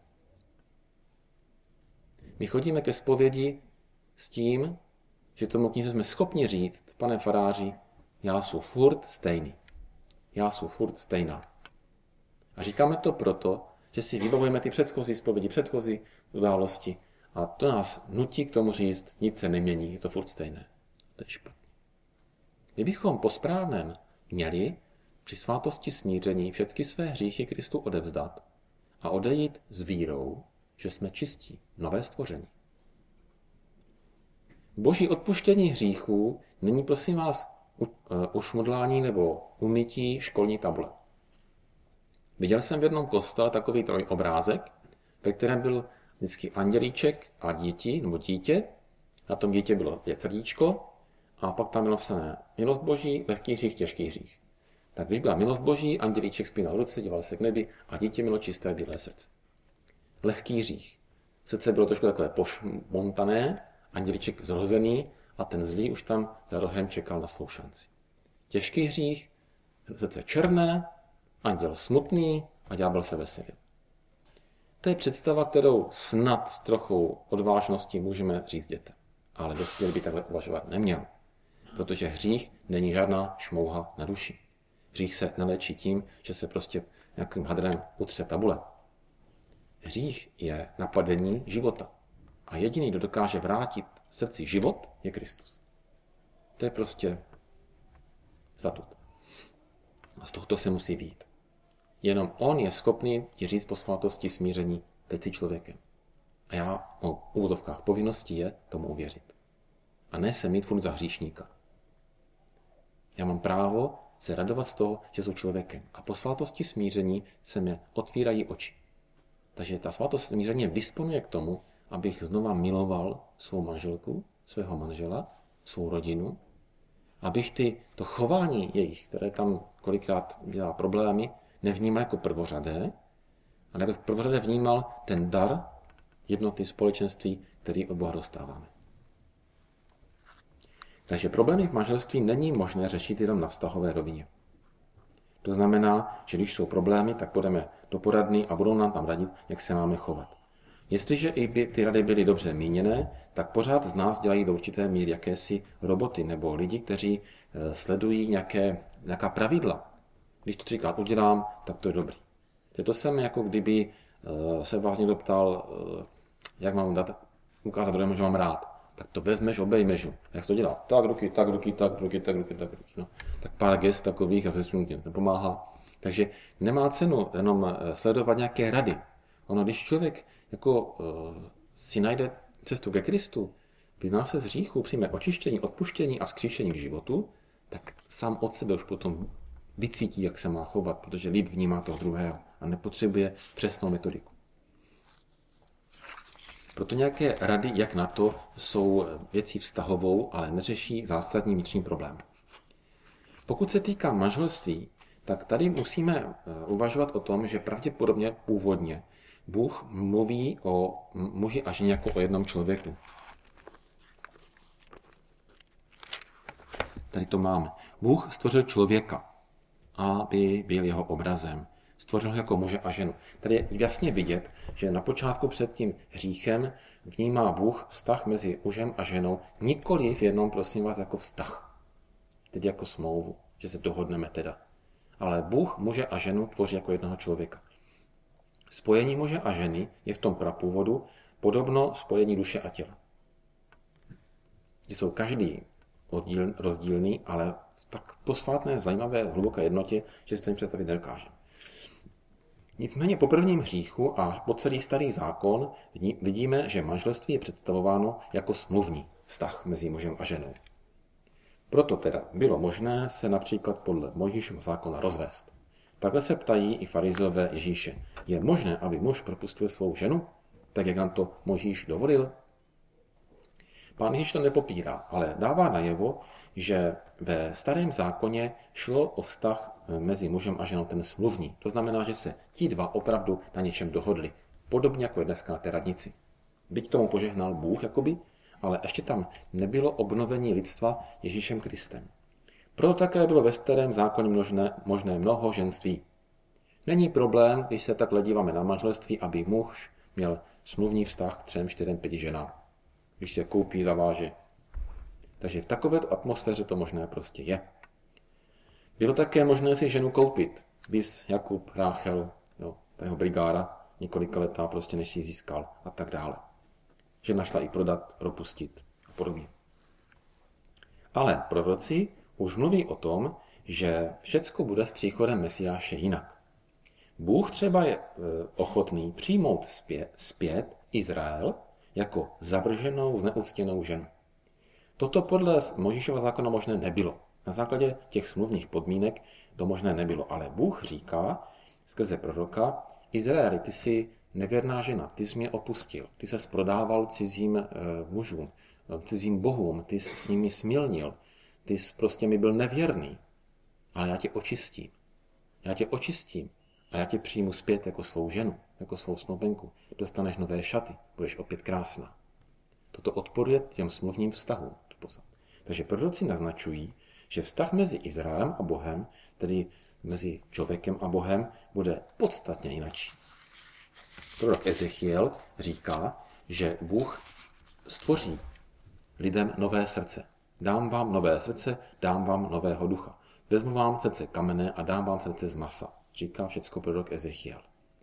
My chodíme ke zpovědi s tím, že tomu knize jsme schopni říct, pane faráři, já jsem furt stejný. Já jsem furt stejná. A říkáme to proto, že si vybavujeme ty předchozí zpovědi, předchozí události a to nás nutí k tomu říct, nic se nemění, je to furt stejné. To je špatně. Kdybychom po správném měli při svátosti smíření všechny své hříchy Kristu odevzdat a odejít s vírou, že jsme čistí, nové stvoření. Boží odpuštění hříchů není, prosím vás, ušmudlání nebo umytí školní tabule. Viděl jsem v jednom kostele takový trojobrázek, ve kterém byl vždycky andělíček a děti, nebo dítě. Na tom dítě bylo pět srdíčko a pak tam bylo napsané milost Boží, lehký hřích, těžký hřích. Tak když byla milost Boží, andělíček spínal ruce, díval se k nebi a dítě mělo čisté bílé srdce. Lehký hřích. Srdce bylo trošku takové pošmontané, andělíček zrozený a ten zlý už tam za rohem čekal na svou šanci. Těžký hřích, srdce černé, anděl smutný a ďábel se veselil. To je představa, kterou snad s trochou odvážností můžeme říct dětem. Ale dospělý by takhle uvažovat neměl. Protože hřích není žádná šmouha na duši. Hřích se neléčí tím, že se prostě nějakým hadrem utře tabule. Hřích je napadení života. A jediný, kdo dokáže vrátit srdci život, je Kristus. To je prostě statut. A z tohoto se musí vyjít. Jenom on je schopný ti říct po svátosti smíření, teď si člověkem. A já o uvozovkách povinností je tomu uvěřit. A ne se mít furt za hříšníka. Já mám právo se radovat z toho, že jsou člověkem. A po svátosti smíření se mě otvírají oči. Takže ta svátost smíření disponuje k tomu, abych znova miloval svou manželku, svého manžela, svou rodinu, abych ty, to chování jejich, které tam kolikrát dělá problémy, nevnímal jako prvořadé, ale abych prvořadé vnímal ten dar jednoty společenství, který od Boha dostáváme. Takže problémy v manželství není možné řešit jenom na vztahové rovině. To znamená, že když jsou problémy, tak půjdeme do poradny a budou nám tam radit, jak se máme chovat. Jestliže i by ty rady byly dobře míněné, tak pořád z nás dělají do určité míry jakési roboty nebo lidi, kteří sledují nějaké, nějaká pravidla. Když to třikrát udělám, tak to je dobrý. Je to samé, jako kdyby se vás někdo ptal, jak mám dát, ukázat druhému, že mám rád. Tak to vezmeš, obejmeš. Jak to dělá? Tak ruky, tak ruky, tak ruky, tak ruky, tak ruky. No. Tak pár gest takových a přesunutí nepomáhá. Takže nemá cenu jenom sledovat nějaké rady. Ono, když člověk jako uh, si najde cestu ke Kristu, vyzná se z hříchu, přijme očištění, odpuštění a vzkříšení k životu, tak sám od sebe už potom vycítí, jak se má chovat, protože líp vnímá toho druhého a nepotřebuje přesnou metodiku. Proto nějaké rady, jak na to, jsou věcí vztahovou, ale neřeší zásadní vnitřní problém. Pokud se týká manželství, tak tady musíme uvažovat o tom, že pravděpodobně původně Bůh mluví o muži a ženě jako o jednom člověku. Tady to máme. Bůh stvořil člověka, aby byl jeho obrazem. Stvořil ho jako muže a ženu. Tady je jasně vidět, že na počátku před tím hříchem vnímá Bůh vztah mezi mužem a ženou nikoli v jednom, prosím vás, jako vztah. Tedy jako smlouvu, že se dohodneme teda. Ale Bůh muže a ženu tvoří jako jednoho člověka. Spojení muže a ženy je v tom prapůvodu podobno spojení duše a těla. Že jsou každý oddíl, rozdílný, ale v tak posvátné, zajímavé, hluboké jednotě, že si to představit nedokážeme. Nicméně po prvním hříchu a po celý starý zákon vidíme, že manželství je představováno jako smluvní vztah mezi mužem a ženou. Proto teda bylo možné se například podle Mojžíšova zákona rozvést. Takhle se ptají i farizové Ježíše. Je možné, aby muž propustil svou ženu, tak jak nám to Mojžíš dovolil? Pán Ježíš to nepopírá, ale dává najevo, že ve starém zákoně šlo o vztah mezi mužem a ženou ten smluvní. To znamená, že se ti dva opravdu na něčem dohodli. Podobně jako je dneska na té radnici. Byť tomu požehnal Bůh, jakoby, ale ještě tam nebylo obnovení lidstva Ježíšem Kristem. Proto také bylo ve starém zákoně možné, možné mnoho ženství. Není problém, když se takhle díváme na manželství, aby muž měl smluvní vztah k třem, čtyřem, pěti ženám. Když se koupí, zaváže. Takže v takovéto atmosféře to možné prostě je. Bylo také možné si ženu koupit. Bis, Jakub, Ráchel, ta jeho brigáda několika letá, prostě než si ji získal a tak dále. Že našla i prodat, propustit a podobně. Ale proroci už mluví o tom, že všecko bude s příchodem Mesiáše jinak. Bůh třeba je ochotný přijmout zpět, zpět Izrael jako zavrženou, zneuctěnou ženu. Toto podle Mojžíšova zákona možné nebylo. Na základě těch smluvních podmínek to možné nebylo. Ale Bůh říká skrze proroka, Izraeli, ty jsi nevěrná žena, ty jsi mě opustil, ty ses prodával cizím e, mužům, cizím bohům, ty jsi s nimi smilnil, ty jsi prostě mi byl nevěrný. Ale já tě očistím. Já tě očistím a já tě přijmu zpět jako svou ženu, jako svou snoubenku. Dostaneš nové šaty, budeš opět krásná. Toto odporuje těm smluvním vztahům. Takže proroci naznačují, že vztah mezi Izraelem a Bohem, tedy mezi člověkem a Bohem, bude podstatně jinačí. Prorok Ezechiel říká, že Bůh stvoří lidem nové srdce. Dám vám nové srdce, dám vám nového ducha. Vezmu vám srdce kamenné a dám vám srdce z masa. Říká všecko prorok Ezechiel.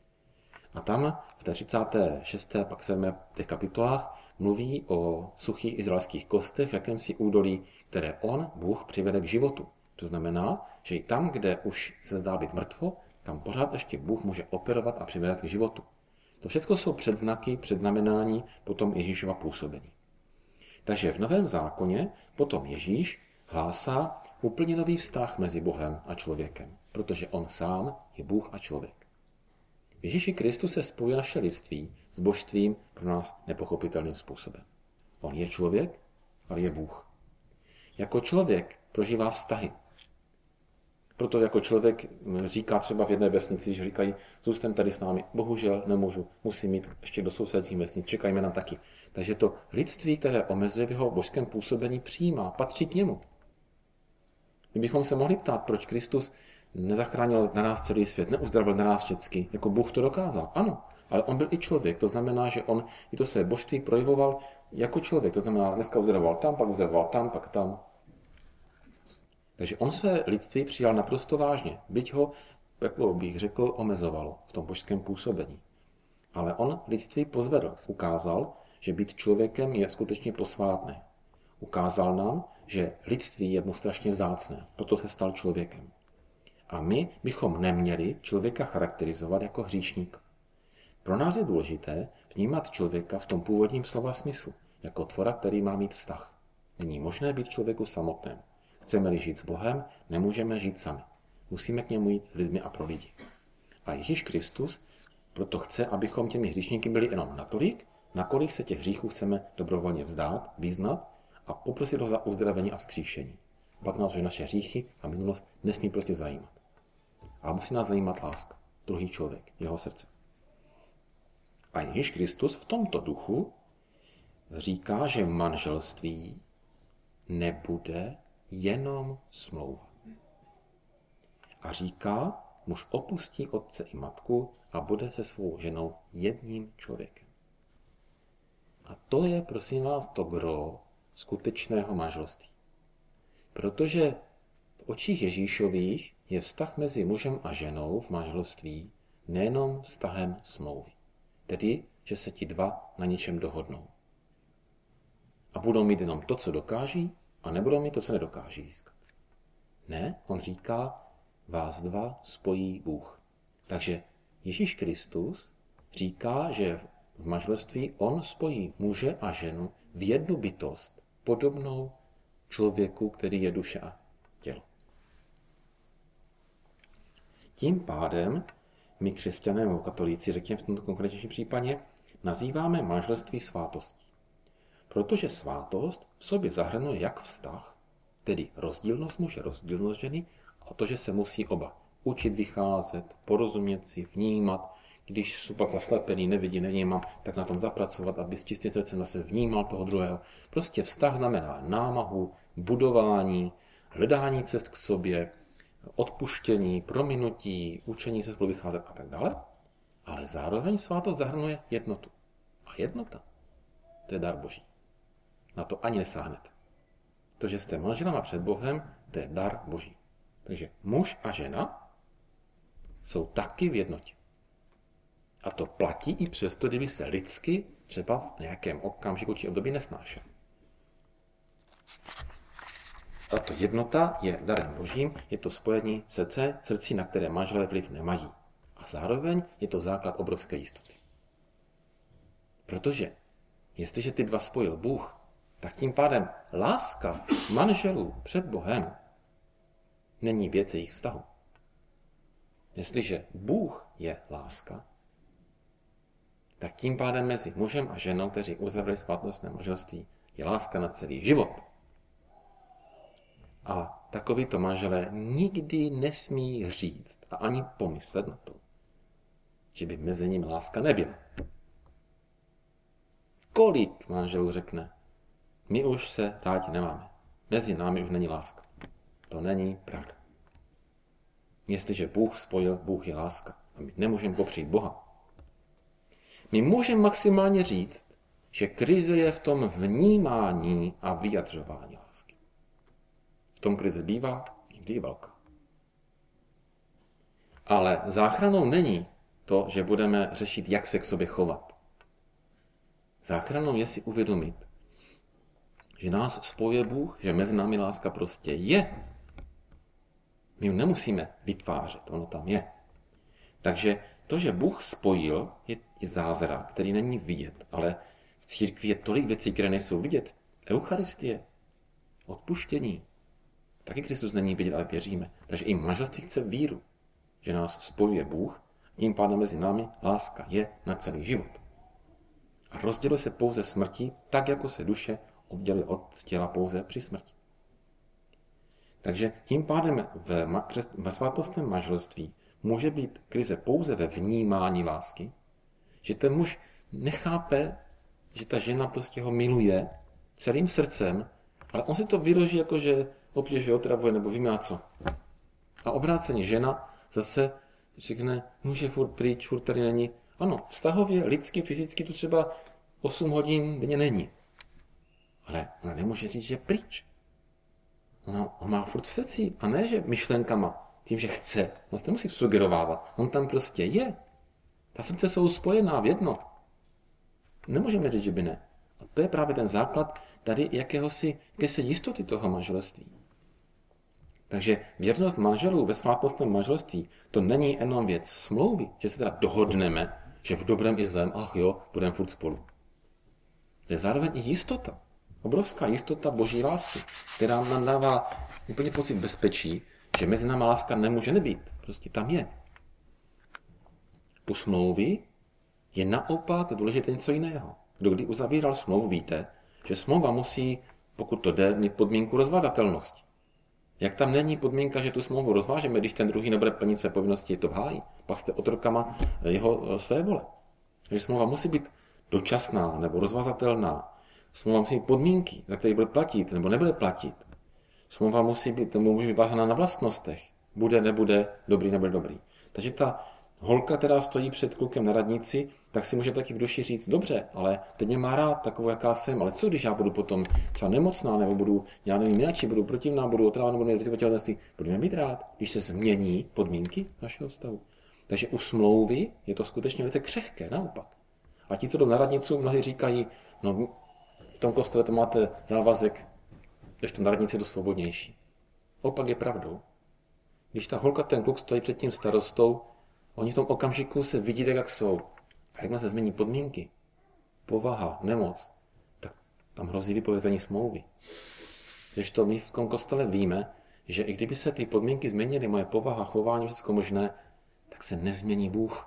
A tam v té třicáté šesté pak sedmé těch kapitolách mluví o suchých izraelských kostech v jakémsi údolí, které on, Bůh, přivede k životu. To znamená, že i tam, kde už se zdá být mrtvo, tam pořád ještě Bůh může operovat a přivést k životu. To všechno jsou předznaky, předznamenání potom Ježíšova působení. Takže v Novém zákoně potom Ježíš hlásá úplně nový vztah mezi Bohem a člověkem, protože on sám je Bůh a člověk. V Ježíši Kristu se spojuje naše lidství s božstvím pro nás nepochopitelným způsobem. On je člověk, ale je Bůh. Jako člověk prožívá vztahy. Proto jako člověk říká třeba v jedné vesnici, že říkají, zůstaň tady s námi, bohužel nemůžu, musím jít ještě do sousedních vesnic, čekajme na taky. Takže to lidství, které omezuje v jeho božském působení, přijímá, patří k němu. My bychom se mohli ptát, proč Kristus nezachránil na nás celý svět, neuzdravil na nás všechny, jako Bůh to dokázal. Ano, ale on byl i člověk, to znamená, že on i to své božství projevoval jako člověk, to znamená, dneska uzdravoval tam, pak uzdravoval tam, pak tam. Takže on své lidství přijal naprosto vážně, byť ho, jako bych řekl, omezovalo v tom božském působení. Ale on lidství pozvedl, ukázal, že být člověkem je skutečně posvátné. Ukázal nám, že lidství je mu strašně vzácné, proto se stal člověkem. A my bychom neměli člověka charakterizovat jako hříšník. Pro nás je důležité vnímat člověka v tom původním slova smyslu, jako tvora, který má mít vztah. Není možné být člověku samotném. Chceme-li žít s Bohem, nemůžeme žít sami. Musíme k němu jít s lidmi a pro lidi. A Ježíš Kristus proto chce, abychom těmi hříšníky byli jenom natolik, nakolik se těch hříchů chceme dobrovolně vzdát, vyznat a poprosit ho za uzdravení a vzkříšení. Pak nás už naše hříchy a minulost nesmí prostě zajímat. A musí nás zajímat láska, druhý člověk, jeho srdce. A Ježíš Kristus v tomto duchu říká, že manželství nebude jenom smlouva. A říká, muž opustí otce i matku a bude se svou ženou jedním člověkem. A to je, prosím vás, to gro skutečného manželství. Protože v očích Ježíšových je vztah mezi mužem a ženou v manželství nejenom vztahem smlouvy. Tedy, že se ti dva na něčem dohodnou. A budou mít jenom to, co dokáží, a nebudou mít to, co nedokáží získat. Ne, on říká, vás dva spojí Bůh. Takže Ježíš Kristus říká, že v manželství on spojí muže a ženu v jednu bytost, podobnou člověku, který je duše a tělo. Tím pádem my křesťané nebo katolíci, řekněme v tomto konkrétnějším případě, nazýváme manželství svátostí. Protože svátost v sobě zahrnuje jak vztah, tedy rozdílnost muže, rozdílnost ženy, a to, že se musí oba učit vycházet, porozumět si, vnímat. Když jsou pak zaslepený, nevidí, nevnímám, tak na tom zapracovat, aby s čistým srdcem zase vnímal toho druhého. Prostě vztah znamená námahu, budování, hledání cest k sobě, odpuštění, prominutí, učení se spolu vycházet a tak dále. Ale zároveň svátost zahrnuje jednotu. A jednota, to je dar Boží. Na to ani nesáhnete. To, že jste manželama před Bohem, to je dar Boží. Takže muž a žena jsou taky v jednotě. A to platí i přesto, kdyby se lidsky třeba v nějakém okamžiku či období nesnášel. Tato jednota je darem božím, je to spojení srdce, srdcí, na které manželé vliv nemají. A zároveň je to základ obrovské jistoty. Protože jestliže ty dva spojil Bůh, tak tím pádem láska manželů před Bohem není věc jejich vztahu. Jestliže Bůh je láska, tak tím pádem mezi mužem a ženou, kteří uzavřeli svatostné manželství, je láska na celý život. A takovýto manželé nikdy nesmí říct a ani pomyslet na to, že by mezi nimi láska nebyla. Kolik manželů řekne, my už se rádi nemáme, mezi námi už není láska. To není pravda. Jestliže Bůh spojil, Bůh je láska. A my nemůžeme popřít Boha. My můžeme maximálně říct, že krize je v tom vnímání a vyjadřování lásky. V tom krize bývá někdy i velká. Ale záchranou není to, že budeme řešit, jak se k sobě chovat. Záchranou je si uvědomit, že nás spojuje Bůh, že mezi námi láska prostě je. My ji nemusíme vytvářet, ono tam je. Takže to, že Bůh spojil, je, je zázrak, který není vidět, ale v církvi je tolik věcí, které nejsou vidět. Eucharistie, odpuštění. Taky Kristus není vidět, ale věříme. Takže i manželství chce víru, že nás spojuje Bůh, tím pádem mezi námi láska je na celý život. A rozděluje se pouze smrtí, tak jako se duše odděluje od těla pouze při smrti. Takže tím pádem ve, ve svatostném manželství může být krize pouze ve vnímání lásky, že ten muž nechápe, že ta žena prostě ho miluje celým srdcem, ale on si to vyloží jako, že obtěžuje, otravuje nebo víme co. A obráceně žena zase řekne, muž je furt pryč, furt tady není. Ano, vztahově, lidsky, fyzicky to třeba osm hodin denně není. Ale ona nemůže říct, že je pryč. Ona ho má furt v srdci a ne, že myšlenkama, tím, že chce. On se nemusí sugerovávat. On tam prostě je. Ta srdce jsou spojená v jedno. Nemůžeme říct, že by ne. A to je právě ten základ tady jakéhosi, jakési jistoty toho manželství. Takže věrnost manželů ve svátostném manželství to není jenom věc smlouvy, že se teda dohodneme, že v dobrém i zlém, ach jo, budeme furt spolu. To je zároveň i jistota. Obrovská jistota boží lásky, která nám dává úplně pocit bezpečí, že mezi náma láska nemůže nebýt. Prostě tam je. U smlouvy je naopak důležité něco jiného. Kdo kdy uzavíral smlouvu, víte, že smlouva musí, pokud to jde, mít podmínku rozvázatelnosti. Jak tam není podmínka, že tu smlouvu rozvážeme, když ten druhý nebude plnit své povinnosti, je to v háji. Pak jste otrokama jeho své vole. Takže smlouva musí být dočasná nebo rozvázatelná. Smlouva musí mít podmínky, za které bude platit nebo nebude platit. Smlouva musí být, může být vážena na vlastnostech. Bude, nebude, dobrý, nebude dobrý. Takže ta holka, která stojí před klukem na radnici, tak si může taky v duši říct, dobře, ale teď mě má rád takovou, jaká jsem, ale co když já budu potom třeba nemocná, nebo budu, já nevím, jináči, budu protivná, budu otrávat, nebo riziko těhotenství, budu mě mít rád, když se změní podmínky našeho vztahu. Takže u smlouvy je to skutečně velice křehké, naopak. A ti, co jdou na radnici, mnohdy říkají, no v tom kostele to máte závazek, když to na radnici je to svobodnější. Opak je pravdou. Když ta holka, ten kluk stojí před tím starostou, oni v tom okamžiku se vidí tak, jak jsou. A jakmile se změní podmínky, povaha, nemoc, tak tam hrozí vypovězení smlouvy. Když to my v tom kostele víme, že i kdyby se ty podmínky změnily, moje povaha, chování, všechno možné, tak se nezmění Bůh.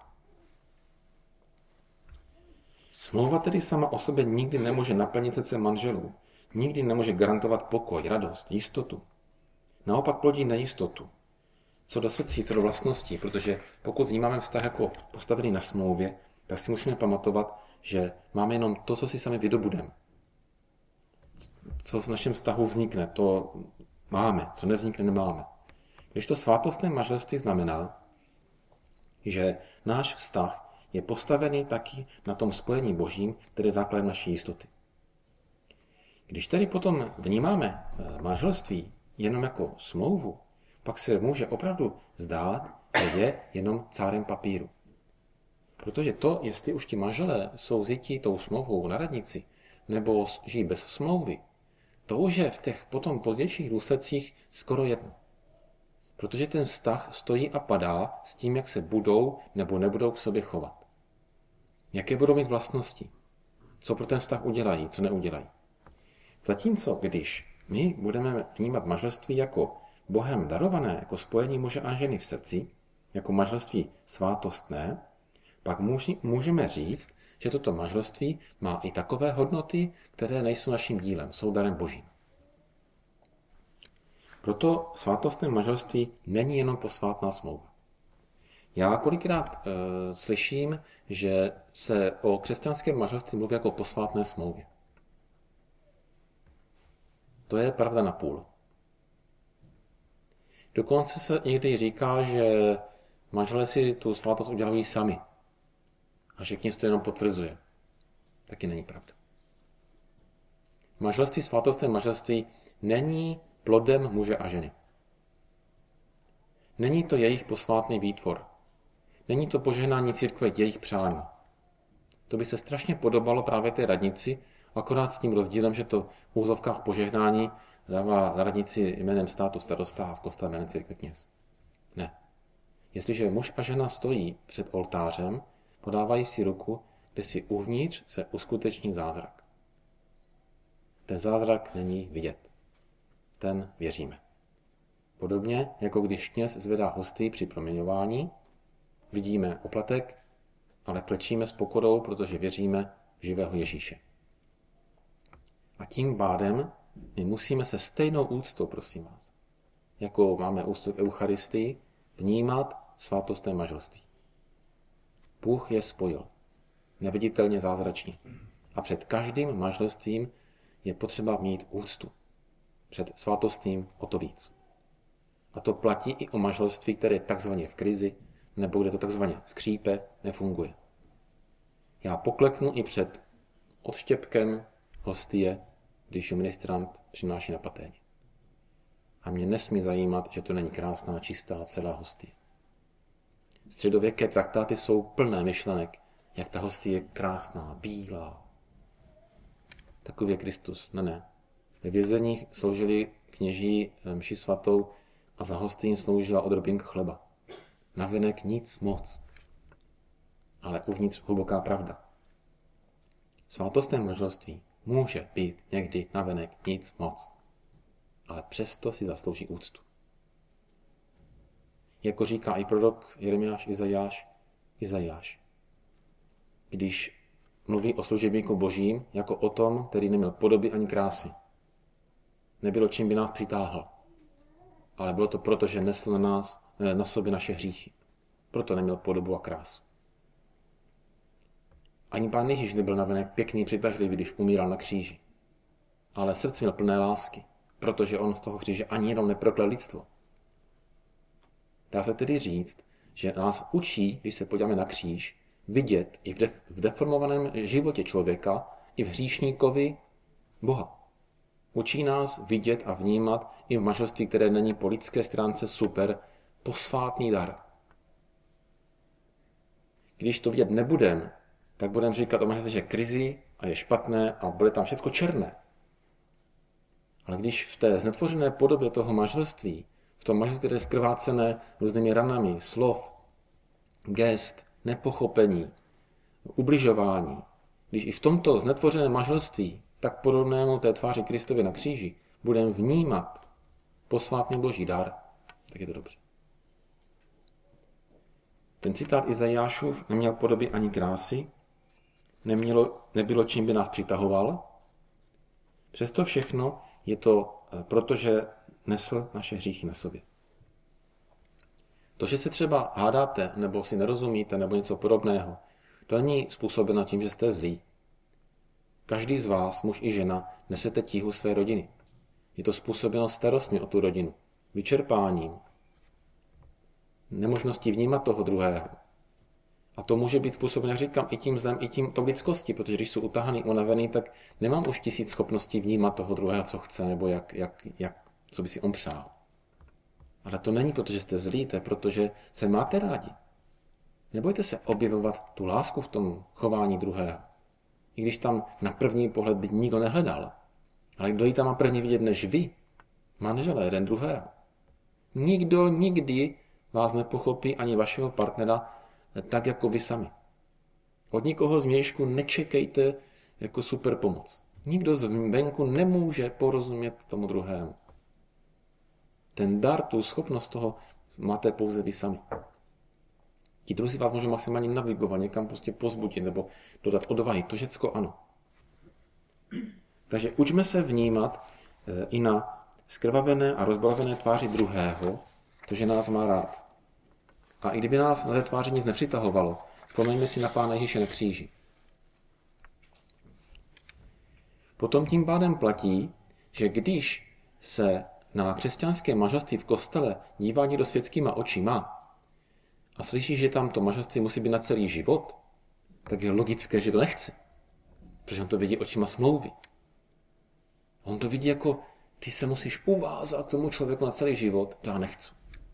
Smlouva tedy sama o sobě nikdy nemůže naplnit srdce manželů. Nikdy nemůže garantovat pokoj, radost, jistotu. Naopak plodí nejistotu. Co do srdcí, co do vlastností, protože pokud vnímáme vztah jako postavený na smlouvě, tak si musíme pamatovat, že máme jenom to, co si sami vydobudeme. Co v našem vztahu vznikne, to máme, co nevznikne, nemáme. Když to svátostné manželství znamená, že náš vztah je postavený taky na tom spojení božím, které je základem naší jistoty. Když tedy potom vnímáme manželství jenom jako smlouvu, pak se může opravdu zdát, že je jenom cárem papíru. Protože to, jestli už ti manželé jsou zjití tou smlouvou na radnici, nebo žijí bez smlouvy, to už je v těch potom pozdějších důsledcích skoro jedno. Protože ten vztah stojí a padá s tím, jak se budou nebo nebudou k sobě chovat. Jaké budou mít vlastnosti? Co pro ten vztah udělají, co neudělají? Zatímco, když my budeme vnímat manželství jako Bohem darované, jako spojení muže a ženy v srdci, jako manželství svátostné, pak můžeme říct, že toto manželství má i takové hodnoty, které nejsou naším dílem, jsou darem Božím. Proto svátostné manželství není jenom posvátná smlouva. Já kolikrát e, slyším, že se o křesťanském manželství mluví jako o posvátné smlouvě. To je pravda na půl. Dokonce se někdy říká, že manželé si tu svátost udělají sami a že kněz to jenom potvrzuje. Taky není pravda. Manželství, svátostné manželství není plodem muže a ženy. Není to jejich posvátný výtvor. Není to požehnání církve jejich přání. To by se strašně podobalo právě té radnici, akorát s tím rozdílem, že to v úzovkách požehnání dává radnici jménem státu starosta a v kostele jménem církve kněz. Ne. Jestliže muž a žena stojí před oltářem, podávají si ruku, kde si uvnitř se uskuteční zázrak. Ten zázrak není vidět. Ten věříme. Podobně, jako když kněz zvedá hosty při proměňování, vidíme oplatek, ale klečíme s pokorou, protože věříme v živého Ježíše. A tím pádem my musíme se stejnou úctou, prosím vás, jako máme úctu k Eucharistii, vnímat svátostné manželství. Bůh je spojil, neviditelně zázračně. A před každým manželstvím je potřeba mít úctu. Před svátostným o to víc. A to platí i o manželství, které je takzvaně v krizi, nebo kde to takzvaně skřípe, nefunguje. Já pokleknu i před odštěpkem hostie, když ju ministrant přináší na paténě. A mě nesmí zajímat, že to není krásná, čistá celá hostie. Středověké traktáty jsou plné myšlenek, jak ta hostie je krásná, bílá. Takový je Kristus. Ne, ne. Ve vězeních sloužili kněží mši svatou a za hosty jim sloužila odrobinka chleba. Navenek nic moc, ale uvnitř hluboká pravda. Svátostné manželství může být někdy navenek nic moc, ale přesto si zaslouží úctu. Jako říká i prorok Jeremiáš, Izajáš, Izajáš, když mluví o služebníku Božím jako o tom, který neměl podoby ani krásy. Nebylo, čím by nás přitáhl, ale bylo to proto, že nesl na nás, na sobě naše hříchy. Proto neměl podobu a krásu. Ani Pán Ježíš nebyl navenek pěkný, přitažlivý, když umíral na kříži. Ale srdce měl plné lásky, protože on z toho kříže ani jenom neproklel lidstvo. Dá se tedy říct, že nás učí, když se podíváme na kříž, vidět i v, def- v deformovaném životě člověka, i v hříšníkovi Boha. Učí nás vidět a vnímat i v manželství, které není po lidské stránce super, posvátný dar. Když to vidět nebudem, tak budeme říkat o manželství, že je krizi a je špatné a bude tam všechno černé. Ale když v té znetvořené podobě toho manželství, v tom manželství, které je skrvácené různými ranami, slov, gest, nepochopení, ubližování, když i v tomto znetvořeném manželství, tak podobnému té tváři Kristově na kříži, budeme vnímat posvátný Boží dar, tak je to dobře. Ten citát Izajášův neměl podoby ani krásy, nemělo, nebylo, čím by nás přitahoval. Přesto všechno je to proto, že nesl naše hříchy na sobě. To, že se třeba hádáte, nebo si nerozumíte, nebo něco podobného, to není způsobeno tím, že jste zlí. Každý z vás, muž i žena, nesete tíhu své rodiny. Je to způsobeno starostmi o tu rodinu, vyčerpáním, nemožností vnímat toho druhého. A to může být způsobeno, jak říkám, i tím zlem, i tím tou lidskostí, protože když jsou utahaný, unavený, tak nemám už tisíc schopností vnímat toho druhého, co chce, nebo jak, jak, jak, co by si on přál. Ale to není, protože jste zlí, to je, protože se máte rádi. Nebojte se objevovat tu lásku v tom chování druhého. I když tam na první pohled by nikdo nehledal. Ale kdo ji tam má první vidět než vy? Manželé jeden druhého. Nikdo nikdy vás nepochopí ani vašeho partnera tak jako vy sami. Od nikoho zvnějšku nečekejte jako super pomoc. Nikdo zvenku nemůže porozumět tomu druhému. Ten dar, tu schopnost toho máte pouze vy sami. Ti druzí vás můžou maximálně navigovat, někam prostě pozbudit nebo dodat odvahy. To všecko ano. Takže učme se vnímat i na skrvavené a rozbalavené tváři druhého, to, že nás má rád. A i kdyby nás na té tváři nic nepřitahovalo, vzpomeňme si na Pána Ježíše na kříži. Potom tím pádem platí, že když se na křesťanské manželství v kostele dívá někdo světskýma očima a slyší, že tam to manželství musí být na celý život, tak je logické, že to nechce. Protože on to vidí očima smlouvy. On to vidí jako, ty se musíš uvázat tomu člověku na celý život, to já nechci.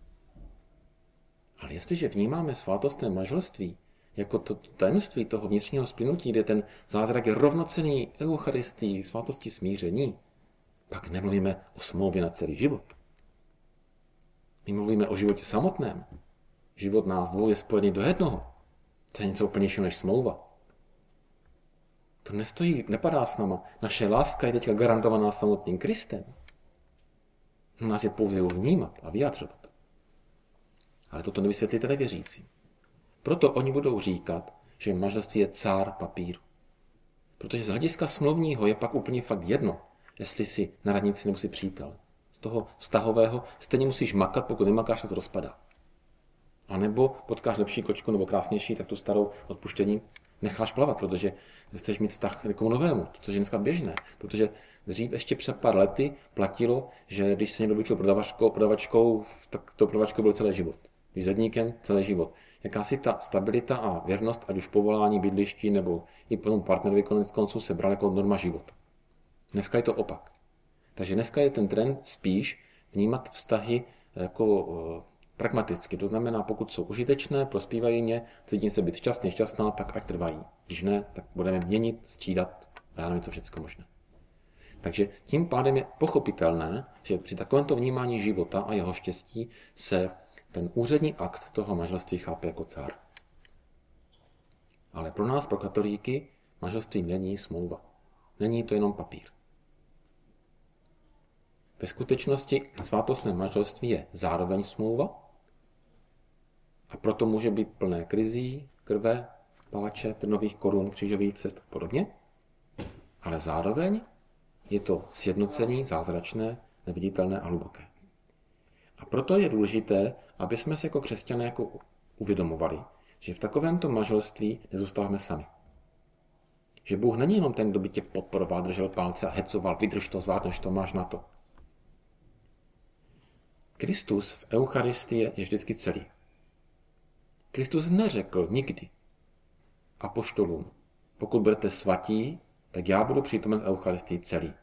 Ale jestliže vnímáme svátostné manželství jako to tajemství toho vnitřního splynutí, kde ten zázrak je rovnocenný eucharistii, svátosti smíření, pak nemluvíme o smlouvě na celý život. My mluvíme o životě samotném. Život nás dvou je spojený do jednoho. To je něco úplně jiného než smlouva. To nestojí, nepadá s náma. Naše láska je teďka garantovaná samotným Kristem. U nás je pouze ho vnímat a vyjadřovat. Ale toto nevysvětlíte nevěřící. Proto oni budou říkat, že manželství je cár papíru. Protože z hlediska smluvního je pak úplně fakt jedno, jestli si na radnici nemusí přítel. Z toho vztahového stejně musíš makat, pokud nemakáš, tak to rozpadá. A nebo potkáš lepší kočku nebo krásnější, tak tu starou odpuštění necháš plavat, protože chceš mít vztah k někomu novému, to je dneska běžné. Protože dřív ještě před pár lety platilo, že když se někdo učil prodavačkou, prodavačkou, tak to prodavačkou byl celý život. Když zedníkem celý život. Jakási ta stabilita a věrnost, ať už povolání, bydlišti nebo i potom partnerovi konec konců se bral jako norma života. Dneska je to opak. Takže dneska je ten trend spíš vnímat vztahy jako uh, pragmaticky. To znamená, pokud jsou užitečné, prospívají mě, cítím se být šťastný, šťastná, tak ať trvají. Když ne, tak budeme měnit, střídat, já nevím, co všechno možné. Takže tím pádem je pochopitelné, že při takovémto vnímání života a jeho štěstí se ten úřední akt toho manželství chápe jako cár. Ale pro nás, pro katolíky, manželství není smlouva. Není to jenom papír. Ve skutečnosti svátostné manželství je zároveň smlouva a proto může být plné krizí, krve, páče, trnových korun, křížových cest a podobně. Ale zároveň je to sjednocení zázračné, neviditelné a hluboké. A proto je důležité, aby jsme se jako křesťané jako uvědomovali, že v takovémto manželství nezůstáváme sami. Že Bůh není jenom ten, kdo by tě podporoval, držel palce a hecoval, vydrž to, zvládneš to, máš na to. Kristus v Eucharistii je vždycky celý. Kristus neřekl nikdy apoštolům, pokud budete svatí, tak já budu přítomen v Eucharistii celý.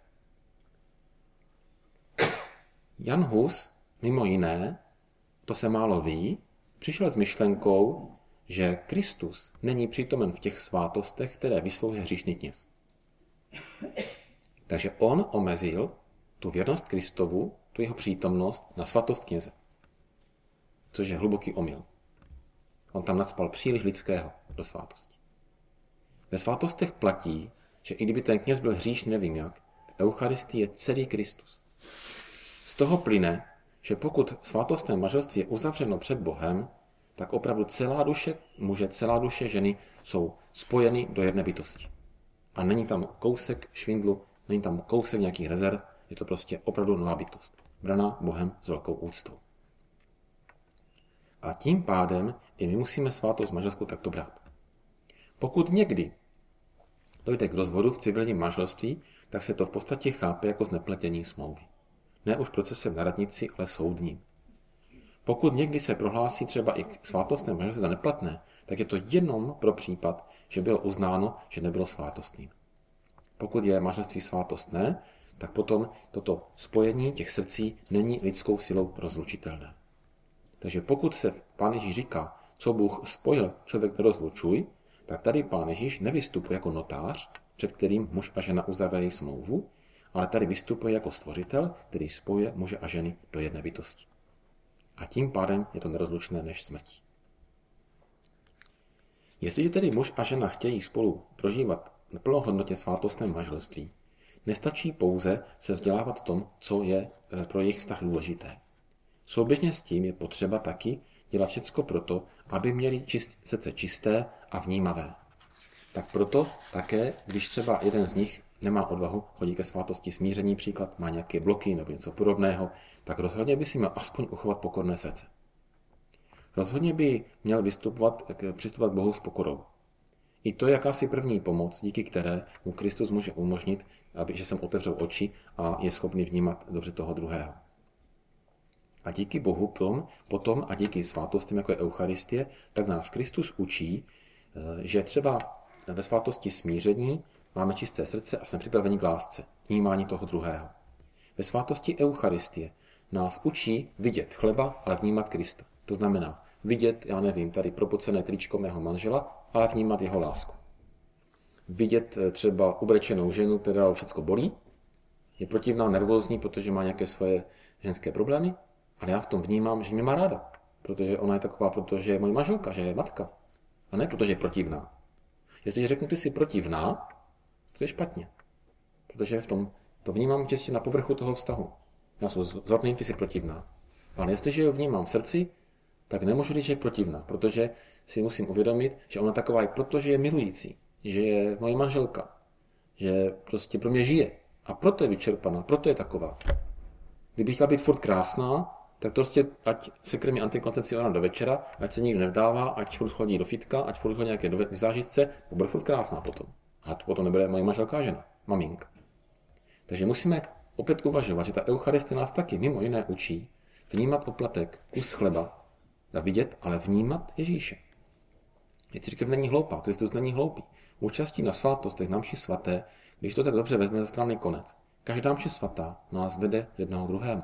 Jan Hus, mimo jiné, to se málo ví, přišel s myšlenkou, že Kristus není přítomen v těch svátostech, které vyslouhuje hříšný kněz. Takže on omezil tu věrnost Kristovu, tu jeho přítomnost na svatost kněze. Což je hluboký omyl. On tam nacpal příliš lidského do svátosti. Ve svátostech platí, že i kdyby ten kněz byl hříšný, nevím jak, v Eucharistii je celý Kristus. Z toho plyne, že pokud svátostné manželství je uzavřeno před Bohem, tak opravdu celá duše muže, celá duše ženy jsou spojeny do jedné bytosti. A není tam kousek švindlu, není tam kousek nějakých rezerv, je to prostě opravdu nová bytost. Braná Bohem s velkou úctou. A tím pádem i my musíme svátost manželskou takto brát. Pokud někdy dojde k rozvodu v civilním manželství, tak se to v podstatě chápe jako znepletění smlouvy. Ne už procesem na radnici, ale soudním. Pokud někdy se prohlásí třeba i k svátostné manželství za neplatné, tak je to jenom pro případ, že bylo uznáno, že nebylo svátostným. Pokud je manželství svátostné, tak potom toto spojení těch srdcí není lidskou silou rozlučitelné. Takže pokud se Pán Ježíš říká, co Bůh spojil, člověk nerozlučuj, tak tady Pán Ježíš nevystupuje jako notář, před kterým muž a žena uzavřeli smlouvu, ale tady vystupuje jako stvořitel, který spojuje muže a ženy do jedné bytosti. A tím pádem je to nerozlučné než smrtí. Jestliže tedy muž a žena chtějí spolu prožívat na plnohodnotně svátostném manželství, nestačí pouze se vzdělávat v tom, co je pro jejich vztah důležité. Souběžně s tím je potřeba taky dělat všecko proto, aby měli čist, srdce čisté a vnímavé. Tak proto také, když třeba jeden z nich nemá odvahu chodit ke svátosti smíření, příklad, má nějaké bloky nebo něco podobného, tak rozhodně by si měl aspoň uchovat pokorné srdce. Rozhodně by měl vystupovat, přistupovat Bohu s pokorou. I to je jakási první pomoc, díky které mu Kristus může umožnit, aby, že jsem otevřel oči a je schopný vnímat dobře toho druhého. A díky Bohu potom a díky svátostem, jako je Eucharistie, tak nás Kristus učí, že třeba ve svátosti smíření máme čisté srdce a jsme připraveni k lásce, vnímání toho druhého. Ve svátosti Eucharistie nás učí vidět chleba, ale vnímat Krista. To znamená vidět, já nevím, tady propocené tričko mého manžela, ale vnímat jeho lásku. Vidět třeba ubrečenou ženu, která všecko bolí, je protivná, nervózní, protože má nějaké svoje ženské problémy, ale já v tom vnímám, že mě má ráda, protože ona je taková, protože je moje manželka, že je matka, a ne protože je protivná. Jestliže řeknu, ty jsi protivná, to je špatně, protože v tom to vnímám čistě na povrchu toho vztahu. Já jsem zhodný, ty jsi protivná. Ale jestliže ho vnímám v srdci, tak nemůžu říct, že je protivná, protože si musím uvědomit, že ona taková je, protože je milující, že je moje manželka, že prostě pro mě žije a proto je vyčerpaná, proto je taková. Kdybych chtěla být furt krásná, tak prostě ať se krmí antikoncepci ráno do večera, ať se nikdo nevdává, ať furt chodí do fitka, ať furt chodí nějaké do zážitce, bude furt krásná potom. A to potom nebude moje manželka a žena, maminka. Takže musíme opět uvažovat, že ta Eucharistie nás taky mimo jiné učí vnímat oplatek, kus chleba a vidět, ale vnímat Ježíše. Je církev není hloupá, Kristus není hloupý. Účastí na svátostech na mši svaté, když to tak dobře vezme za správný konec. Každá mše svatá nás vede jednoho druhému.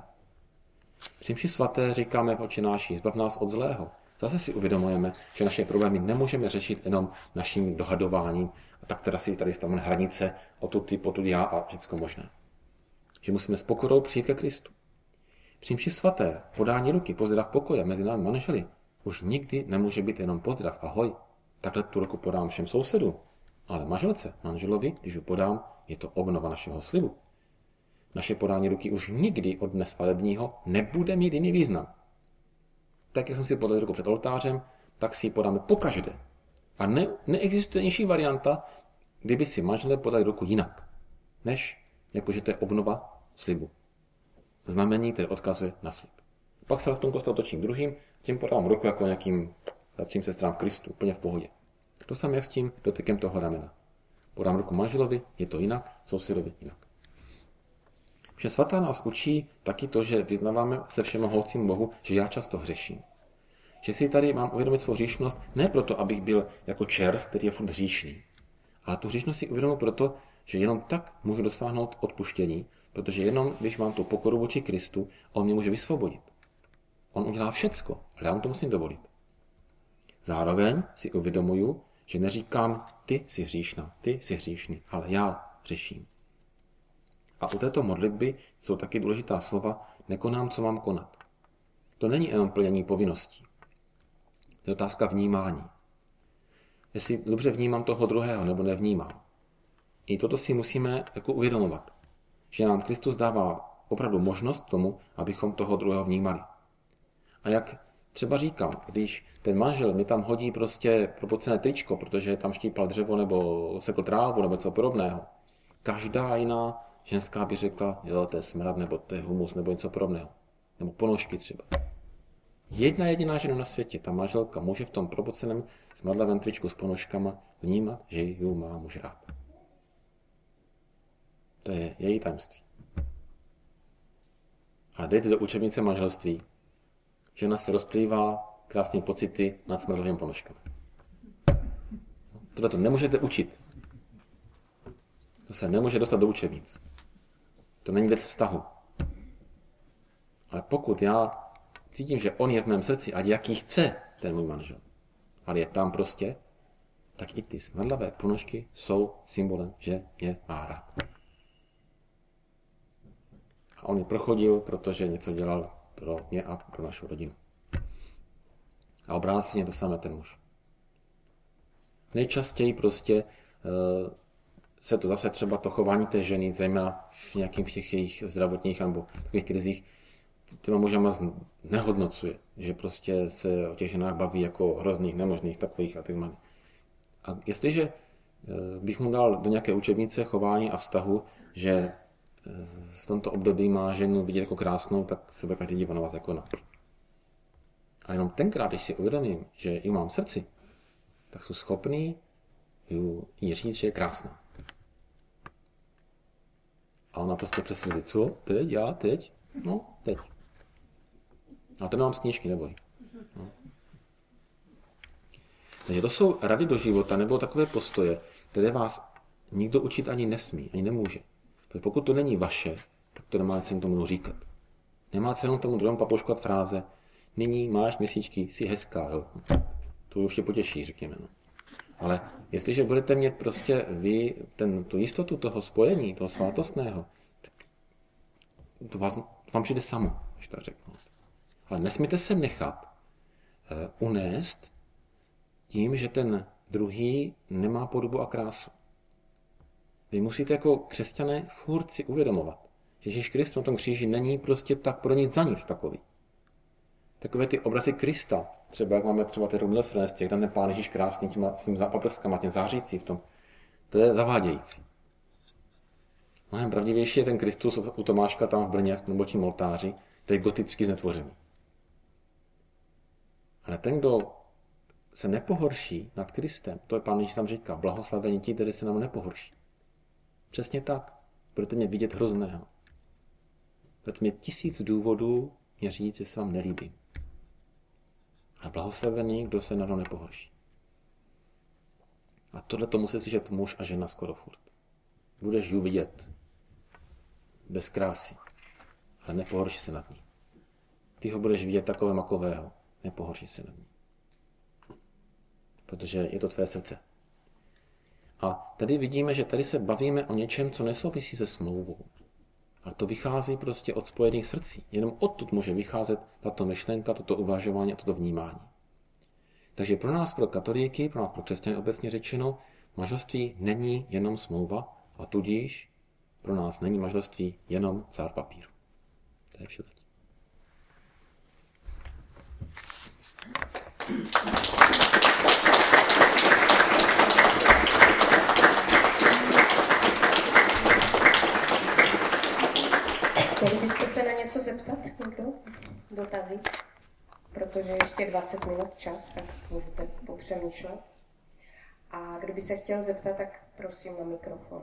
Při mši svaté říkáme v Otčenáši, zbav nás od zlého. Zase si uvědomujeme, že naše problémy nemůžeme řešit jenom naším dohadováním, a tak teda si tady stavíme hranice, o tu ty, potud já a všechno možné. Že musíme s pokorou přijít ke Kristu. Při mši svaté podání ruky, pozdrav pokoje mezi námi manželi, už nikdy nemůže být jenom pozdrav ahoj. Takhle tu ruku podám všem sousedům, ale manželce, manželovi, když ho podám, je to obnova našeho slibu. Naše podání ruky už nikdy od dne svatebního nebude mít jiný význam. Tak, jak jsme si podali ruku před oltářem, tak si ji podáme pokaždé. A ne, neexistuje nižší varianta, kdyby si manželé podali ruku jinak, než jakože to je obnova slibu. Znamení, které odkazuje na slib. Pak se v tom kostelu točím druhým, tím podávám ruku jako nějakým bratřím sestrám v Kristu, úplně v pohodě. To samé jak s tím dotykem toho ramena. Podám ruku manželovi, je to jinak, sousedovi jinak. Vše svatá nás učí taky to, že vyznáváme se všemohoucím Bohu, že já často hřeším. Že si tady mám uvědomit svou hříšnost ne proto, abych byl jako červ, který je furt hříšný, ale tu hříšnost si uvědomuji proto, že jenom tak můžu dosáhnout odpuštění, protože jenom když mám tu pokoru vůči Kristu, on mě může vysvobodit. On udělá všecko, ale já mu to musím dovolit. Zároveň si uvědomuju, že neříkám, ty jsi hříšná, ty jsi hříšný, ale já hřeším. A u této modlitby jsou taky důležitá slova, nekonám, co mám konat. To není jenom plnění povinností. To je otázka vnímání. Jestli dobře vnímám toho druhého, nebo nevnímám. I toto si musíme jako uvědomovat, že nám Kristus dává opravdu možnost tomu, abychom toho druhého vnímali. A jak třeba říkám, když ten manžel mi tam hodí prostě propocené tričko, protože tam štípal dřevo nebo sekl trávu nebo něco podobného, každá jiná ženská by řekla, jo, to je smrad, nebo to je humus, nebo něco podobného. Nebo ponožky třeba. Jedna jediná žena na světě, ta manželka, může v tom propoceném smradlavém tričku s ponožkama vnímat, že ji má muž rád. To je její tajemství. A dejte do učebnice manželství. Žena se rozplývá krásnými pocity nad smradlavými ponožkami. Tohle to nemůžete učit. To se nemůže dostat do učebnic. To není věc vztahu. Ale pokud já cítím, že on je v mém srdci, ať jaký chce ten můj manžel, ale je tam prostě, tak i ty smradlavé ponožky jsou symbolem, že mě má rád. A on ji prochodil, protože něco dělal pro mě a pro naši rodinu. A obráceně to samé ten muž. Nejčastěji prostě uh, se to zase třeba to chování té ženy, zejména v nějakých těch jejich zdravotních nebo takových krizích, těma mužama nehodnocuje, že prostě se o těch ženách baví jako hrozných, nemožných, takových a tak dále. A jestliže bych mu dal do nějaké učebnice chování a vztahu, že v tomto období má ženu vidět jako krásnou, tak se bude každý dívat na vás jako na. A jenom tenkrát, když si uvědomím, že ji mám v srdci, tak jsou schopný jí říct, že je krásná. A ona prostě přes slzy, co? Teď? Já? Teď? No, teď. A to nemám z knížky, neboj. No. Takže to jsou rady do života nebo takové postoje, které vás nikdo učit ani nesmí, ani nemůže. Protože pokud to není vaše, tak to nemá cenu tomu říkat. Nemá cenu tomu druhému papouškovat fráze nyní máš měsíčky, jsi hezká. Jo. To už tě potěší, řekněme. No. Ale jestliže budete mít prostě vy ten, tu jistotu toho spojení, toho svátostného, tak to, vás, to vám přijde samo, když to řeknu. Ale nesmíte se nechat uh, unést tím, že ten druhý nemá podobu a krásu. Vy musíte jako křesťané furt si uvědomovat, že Ježíš Kristus na tom kříži není prostě tak pro nic za nic takový. Takové ty obrazy Krista, třeba jak máme třeba ty milosrdenství, jak tam ten Pán Ježíš krásný těma, s tím paprskama, tím zářící v tom, to je zavádějící. Mnohem pravdivější je ten Kristus u Tomáška tam v Brně, v tom bočním oltáři, to je goticky znetvořený. Ale ten, kdo se nepohorší nad Kristem, to je Pán Ježíš tam říká, blahoslavení ti, kteří se nám nepohorší. Přesně tak. Budete mě vidět hrozného. Budete mít tisíc důvodů mě říct, že se vám nelíbí. A blahoslavený, kdo se na to nepohorší. A tohle to musí slyšet muž a žena skoro furt. Budeš ji vidět bez krásy, ale nepohorší se nad ní. Ty ho budeš vidět takové makového, nepohorší se nad ní. Protože je to tvé srdce. A tady vidíme, že tady se bavíme o něčem, co nesouvisí se smlouvou. Ale to vychází prostě od spojených srdcí. Jenom odtud může vycházet tato myšlenka, toto uvažování a toto vnímání. Takže pro nás, pro katolíky, pro nás, pro křesťany obecně řečeno, manželství není jenom smlouva a tudíž pro nás není manželství jenom cár papíru. To je vše teď. Chtěli byste se na něco zeptat, někdo? Dotazy? Protože ještě dvacet minut čas, tak můžete popřemýšlet. A kdyby se chtěl zeptat, tak prosím na mikrofon.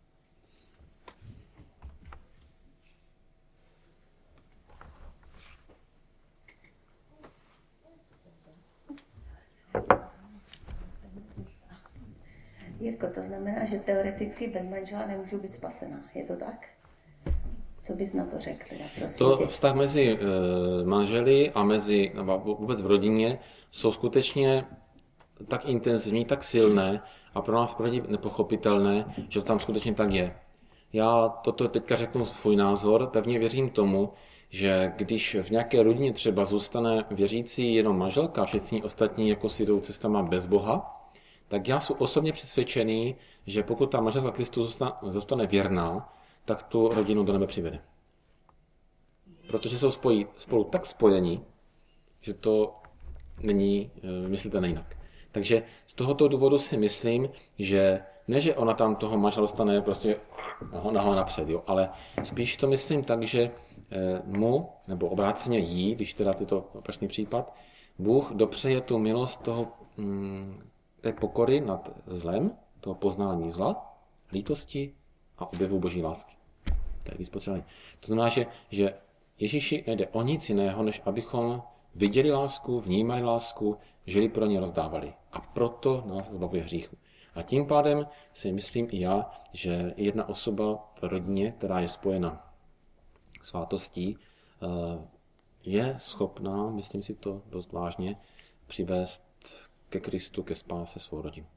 Jirko, to znamená, že teoreticky bez manžela nemůžu být spasená. Je to tak? Co bys na to řekl? Teda, prosím to tě. Vztah mezi e, manželi a mezi, vůbec v rodině jsou skutečně tak intenzivní, tak silné a pro nás pro lidi nepochopitelné, že to tam skutečně tak je. Já toto teďka řeknu svůj názor, pevně věřím tomu, že když v nějaké rodině třeba zůstane věřící jenom manželka a všichni ostatní jako si jdou cestama bez Boha, tak já jsem osobně přesvědčený, že pokud ta manželka Kristu zůstane věrná, tak tu rodinu do nebe přivede. Protože jsou spojí, spolu tak spojení, že to není myslitelné jinak. Takže z tohoto důvodu si myslím, že ne, že ona tam toho manžela dostane prostě naho napřed, jo, ale spíš to myslím tak, že mu, nebo obráceně jí, když teda je to opačný případ, Bůh dopřeje tu milost toho, té pokory nad zlem, toho poznání zla, lítosti a objevu boží lásky. To je víc potřebné. To znamená, že, že Ježíši nejde o nic jiného, než abychom viděli lásku, vnímali lásku, žili pro ně, rozdávali. A proto nás zbavuje hříchu. A tím pádem si myslím i já, že jedna osoba v rodině, která je spojena svátostí, je schopná, myslím si to dost vážně, přivést ke Kristu, ke spáse svou rodinu.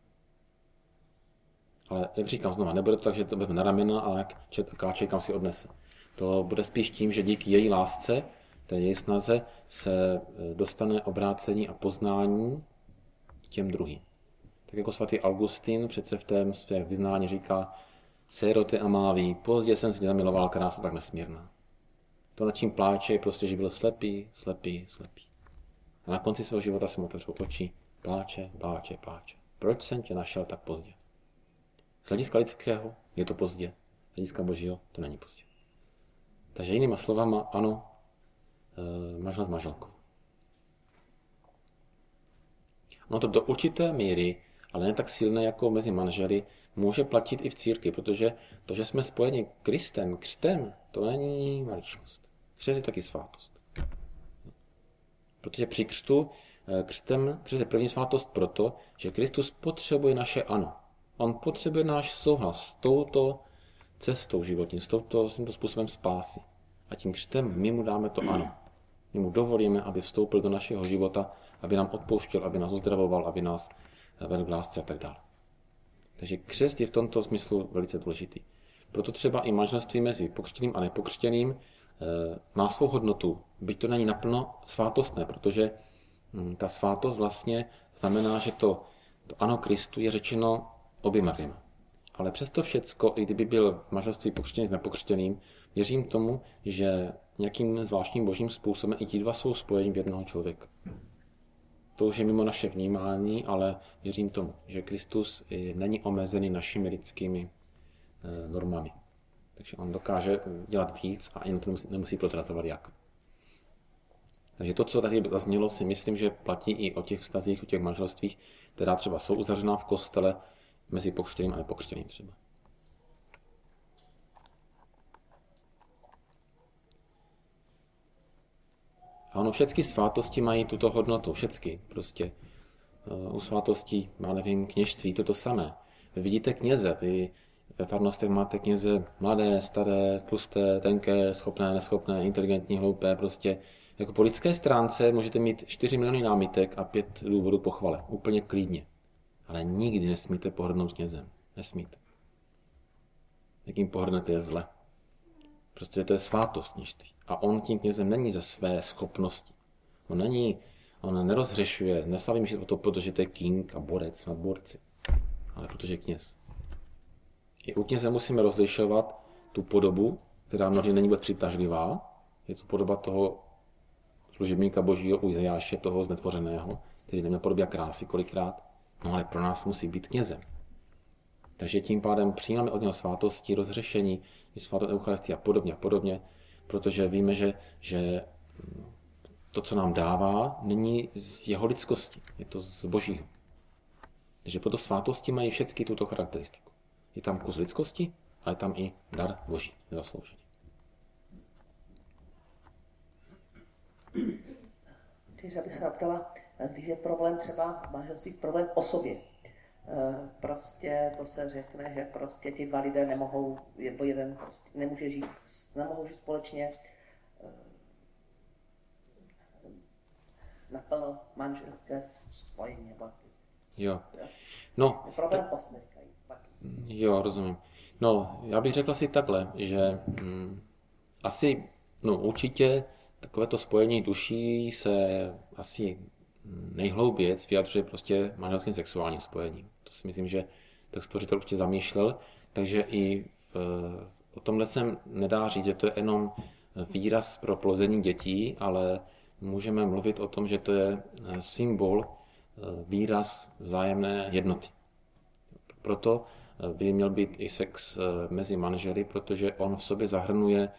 Ale jak říkám znova, nebude to tak, že to vezme na ramena a káčej kam si odnese. To bude spíš tím, že díky její lásce, té její snaze, se dostane obrácení a poznání těm druhým. Tak jako svatý Augustín přece v tém své vyznání říká: Sérote amáví, pozdě jsem si zamiloval, krásu tak nesmírná. To, nad čím pláče, je prostě, že byl slepý, slepý, slepý. A na konci svého života se mu otevřou oči, pláče, pláče, pláče. Proč jsem tě našel tak pozdě? Z hlediska lidského je to pozdě, z hlediska Božího to není pozdě. Takže jinýma slovama, ano, e, manžel s manželkou. No to do určité míry, ale ne tak silné jako mezi manželi, může platit i v církvi, protože to, že jsme spojeni Kristem, křtem, to není maličkost. Křest je taky svátost. Protože při křtu, křtem, křest je první svátost proto, že Kristus potřebuje naše ano. On potřebuje náš souhlas s touto cestou životní, s, touto, s tímto způsobem spásy. A tím křtem my mu dáme to ano. My mu dovolíme, aby vstoupil do našeho života, aby nám odpouštěl, aby nás uzdravoval, aby nás vedl k lásce a tak dále. Takže křest je v tomto smyslu velice důležitý. Proto třeba i manželství mezi pokřtěným a nepokřtěným má svou hodnotu, byť to není naplno svátostné, protože ta svátost vlastně znamená, že to, to ano Kristu je řečeno oběma dvěma. Ale přesto všecko, i kdyby byl v manželství pokřtěný s nepokřtěným, věřím tomu, že nějakým zvláštním božím způsobem i ti dva jsou spojeni v jednoho člověka. To už je mimo naše vnímání, ale věřím tomu, že Kristus není omezený našimi lidskými normami. Takže on dokáže dělat víc a jen to nemusí prozrazovat jak. Takže to, co tady zaznělo, si myslím, že platí i o těch vztazích, o těch manželstvích, která třeba jsou uzavřená v kostele mezi pokřtěným a nepokřtěným třeba. A ono, všechny svátosti mají tuto hodnotu, všechny prostě. U svátostí, má nevím, kněžství, to to samé. Vy vidíte kněze, vy ve farnostech máte kněze mladé, staré, tlusté, tenké, schopné, neschopné, inteligentní, hloupé, prostě. Jako po lidské stránce můžete mít čtyři miliony námitek a pět důvodů pochvale, úplně klidně. Ale nikdy nesmíte pohrdnout knězem. Nesmíte. Jak jim pohrdnete je zle. Prostě to je svátost kněžství. A on tím knězem není ze své schopnosti. On není, on nerozhřešuje, neslavím si o to, protože to je king a borec nad borci. Ale protože je kněz. I u kněze musíme rozlišovat tu podobu, která mnohdy není vůbec přitažlivá. Je to podoba toho služebníka božího u Izajáše, toho znetvořeného, který neměl podobě krásy kolikrát. No ale pro nás musí být knězem. Takže tím pádem přijímáme od něho svátosti, rozhřešení, i svátost Eucharistie a podobně a podobně, protože víme, že, že to, co nám dává, není z jeho lidskosti, je to z božího. Takže proto svátosti mají všechny tuto charakteristiku. Je tam kus lidskosti a je tam i dar boží, nezasloužený. Když bych se naptala, když je problém třeba manželství, problém v osobě. Prostě to se řekne, že prostě ti dva lidé nemohou, nebo jeden prostě nemůže žít, nemohou žít společně naplno manželské spojení. Jo. No, je problém v osobě. Jo, rozumím. No, já bych řekl si takhle, že hm, asi, no určitě takovéto spojení duší se asi nejhlouběc vyjadřuje prostě manželským sexuálním spojením. To si myslím, že tak stvořitel určitě zamýšlel, takže i v, o tomhle se nedá říct, že to je jenom výraz pro plození dětí, ale můžeme mluvit o tom, že to je symbol, výraz vzájemné jednoty. Proto by měl být i sex mezi manželi, protože on v sobě zahrnuje,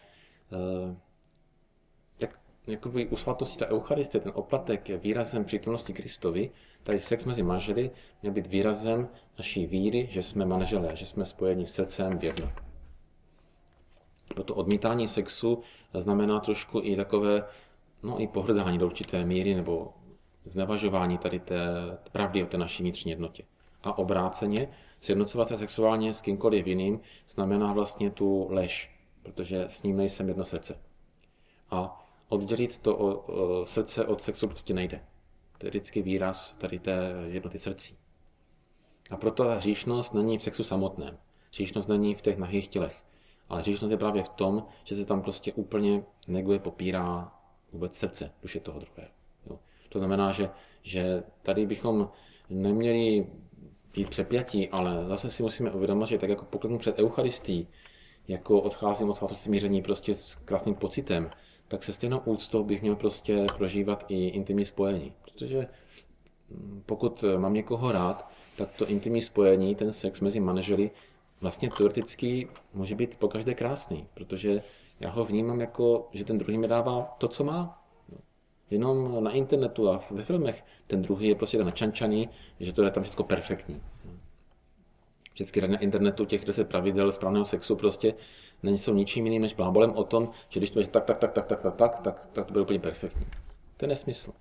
jak jakoby u svatosti ta Eucharistie, ten oplatek je výrazem přítomnosti Kristovi, tady sex mezi manželi měl být výrazem naší víry, že jsme manželé, že jsme spojeni srdcem v jedno. Proto odmítání sexu znamená trošku i takové, no i pohrdání do určité míry, nebo znevažování tady té pravdy o té naší vnitřní jednotě. A obráceně, sjednocovat se sexuálně s kýmkoliv jiným znamená vlastně tu lež, protože s ním nejsem jedno srdce. A oddělit to o, o, srdce od sexu prostě nejde. To je vždycky výraz tady té jednoty srdcí. A proto ta hříšnost není v sexu samotném. Hříšnost není v těch nahých tělech. Ale hříšnost je právě v tom, že se tam prostě úplně neguje, popírá vůbec srdce, duše toho druhého. Jo. To znamená, že, že tady bychom neměli být přepjatí, ale zase si musíme uvědomit, že tak jako pokleknu před Eucharistií, jako odcházím od svatosti smíření prostě s krásným pocitem, tak se stejnou úctou bych měl prostě prožívat i intimní spojení. Protože pokud mám někoho rád, tak to intimní spojení, ten sex mezi manželi, vlastně teoreticky může být pokaždé krásný, protože já ho vnímám jako, že ten druhý mi dává to, co má. Jenom na internetu a ve filmech ten druhý je prostě načančaný, že to je tam všechno perfektní. Vždycky na internetu těch deset pravidel správného sexu prostě nejsou ničím jiným než blábolem o tom, že když to je tak, tak, tak, tak, tak, tak, tak, tak, tak to bude úplně perfektní. To je nesmysl.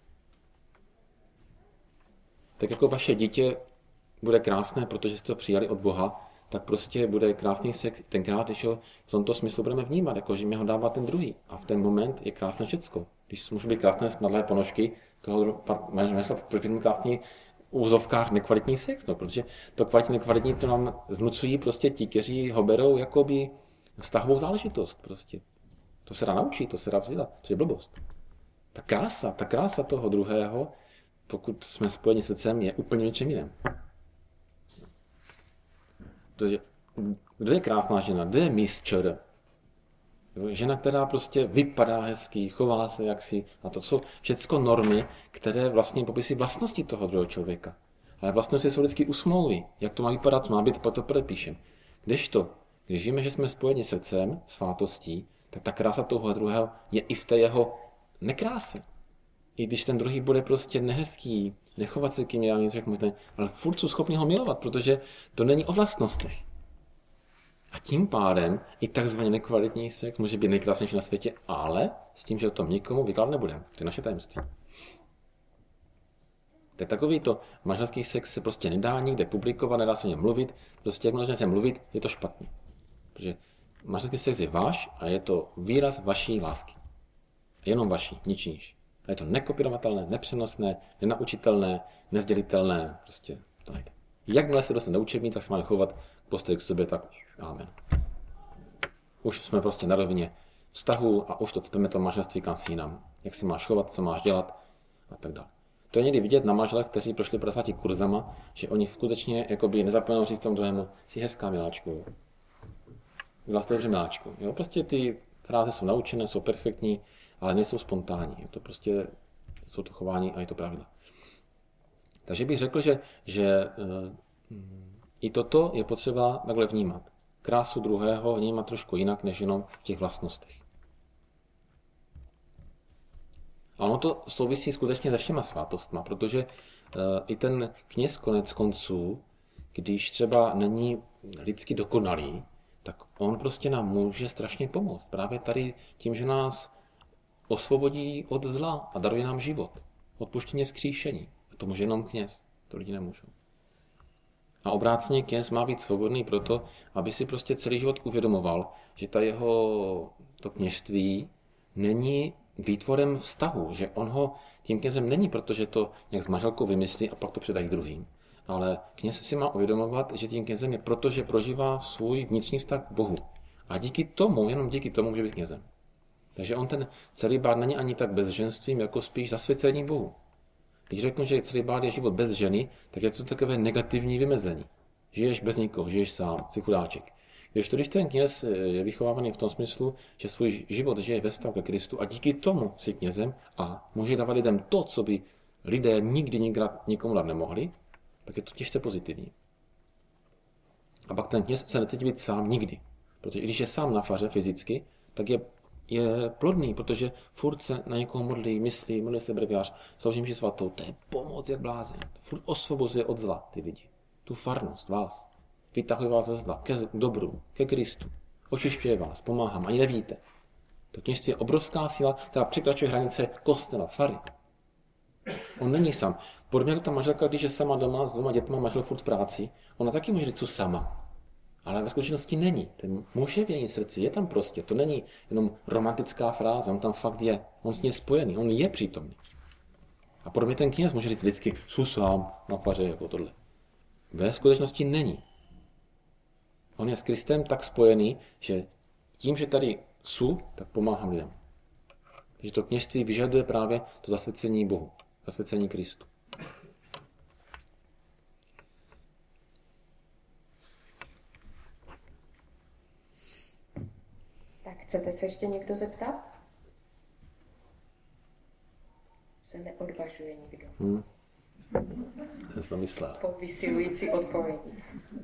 Tak jako vaše dítě bude krásné, protože jste to přijali od Boha, tak prostě bude krásný sex tenkrát, když ho v tomto smyslu budeme vnímat, jako že mi ho dává ten druhý. A v ten moment je krásné všecko. Když můžou být krásné smradlé ponožky, toho máš v krásný úzovkách nekvalitní sex, no, protože to kvalitní, nekvalitní to nám vnucují prostě ti, kteří ho berou jakoby vztahovou záležitost prostě. To se dá naučit, to se dá vzdělat, to je blbost. Ta krása, ta krása toho druhého, pokud jsme spojeni srdcem, je úplně něčem jiném. Protože kdo je krásná žena? Kdo je Miss Čer? Žena, která prostě vypadá hezky, chová se jaksi. A to jsou všechno normy, které vlastně popisí vlastnosti toho druhého člověka. Ale vlastnosti jsou vždycky u smlouvy. Jak to má vypadat, co má být, to podepíšem. Kdežto, když víme, že jsme spojeni srdcem, svátostí, tak ta krása toho druhého je i v té jeho nekráse. I když ten druhý bude prostě nehezký, nechovat se kým já něco možné, ale furt jsou schopni ho milovat, protože to není o vlastnostech. A tím pádem i takzvaně nekvalitní sex může být nejkrásnější na světě, ale s tím, že o tom nikomu vykládat nebudeme. To je naše tajemství. To je takový to, manželský sex se prostě nedá nikde publikovat, nedá se o něm mluvit, prostě jak můžete se mluvit, je to špatně. Protože manželský sex je váš a je to výraz vaší lásky. Jenom vaší, nic jiného. A je to nekopírovatelné, nepřenosné, nenaučitelné, nezdělitelné, prostě to nejde. Jakmile se dostane do učební, tak se máme chovat postoji k sobě, tak amen. Už jsme prostě na rovině vztahu a už to cpeme to manželství kam si jinam. Jak si máš chovat, co máš dělat a tak dále. To je někdy vidět na manželech, kteří prošli padesáti kurzama, že oni skutečně jakoby nezapomenou říct tomu druhému, jsi hezká miláčku. Byla jste dobře miláčku. Jo? Prostě ty fráze jsou naučené, jsou perfektní, ale nejsou spontánní. Je to prostě, jsou to chování a je to pravidla. Takže bych řekl, že, že i toto je potřeba takhle vnímat. Krásu druhého vnímat trošku jinak, než jenom v těch vlastnostech. A ono to souvisí skutečně se všema svátostma, protože i ten kněz konec konců, když třeba není lidsky dokonalý, tak on prostě nám může strašně pomoct. Právě tady tím, že nás osvobodí od zla a daruje nám život. Odpuštění vzkříšení. A to může jenom kněz. To lidi nemůžou. A obráceně kněz má být svobodný proto, aby si prostě celý život uvědomoval, že ta jeho to kněžství není výtvorem vztahu, že on ho tím knězem není, protože to nějak s manželkou vymyslí a pak to předají druhým. Ale kněz si má uvědomovat, že tím knězem je proto, že prožívá svůj vnitřní vztah k Bohu. A díky tomu, jenom díky tomu může být knězem. Takže on ten celibát není ani tak bezženstvím, jako spíš zasvěcením Bohu. Když řeknu, že celibát je život bez ženy, tak je to takové negativní vymezení. Žiješ bez nikoho, žiješ sám, jsi chudáček. Když to, když ten kněz je vychovávaný v tom smyslu, že svůj život žije ve vztahu ke Kristu a díky tomu jsi knězem a může dávat lidem to, co by lidé nikdy nikdy nikomu dát nemohli, tak je to těžce pozitivní. A pak ten kněz se necítí být sám nikdy. Protože i když je sám na faře fyzicky, tak je, je plodný, protože furt se na někoho modlí, myslí, modlí se breviář, slouží mši svatou. To je pomoc jak blázen. Furt osvobozuje od zla ty lidi. Tu farnost, vás. Vytahuje vás ze zla, ke dobru, ke Kristu. Očišťuje vás, pomáhám, ani nevíte. To kněžství je obrovská síla, která překračuje hranice kostela, fary. On není sám. Podobně jako ta manželka, když je sama doma s dvěma dětma, manžel furt v práci, ona taky může říct, co sama. Ale ve skutečnosti není. Ten muž je v její srdci, je tam prostě. To není jenom romantická fráze, on tam fakt je. On s ní je spojený, on je přítomný. A pro mě ten kněz může říct vždycky, jsou sám na faře jako tohle. Ve skutečnosti není. On je s Kristem tak spojený, že tím, že tady jsou, tak pomáhám lidem. Takže to kněžství vyžaduje právě to zasvěcení Bohu, zasvěcení Kristu. Tak chcete se ještě někdo zeptat? Se neodvažuje nikdo. Hmm. Jsem si to myslel. Po vysilující odpovědi.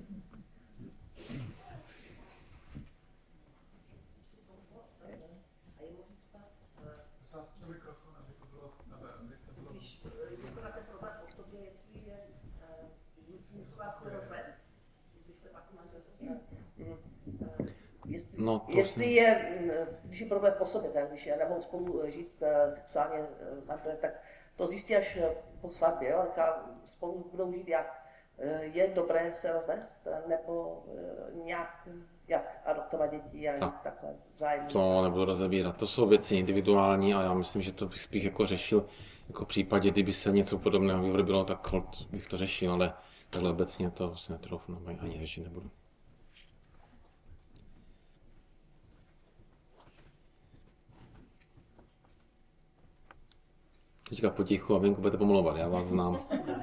Jestli, No, to jestli jsem... je, když je problém po sobě, tak když nemohou spolu žít uh, sexuálně uh, manželé, tak to zjistí až po svatbě, jo? Spolu budou žít jak. Uh, je dobré se rozvést, nebo uh, nějak, jak adoptovat děti a tak. takhle vzájemně. To nebudu rozebírat. To jsou věci individuální a já myslím, že to bych spíš jako řešil jako v případě, kdyby se něco podobného vyrobilo, tak bych to řešil, ale takhle obecně to si netroufnu, ani řešit nebudu. Teďka potichu a venku budete pomlouvat, já vás znám.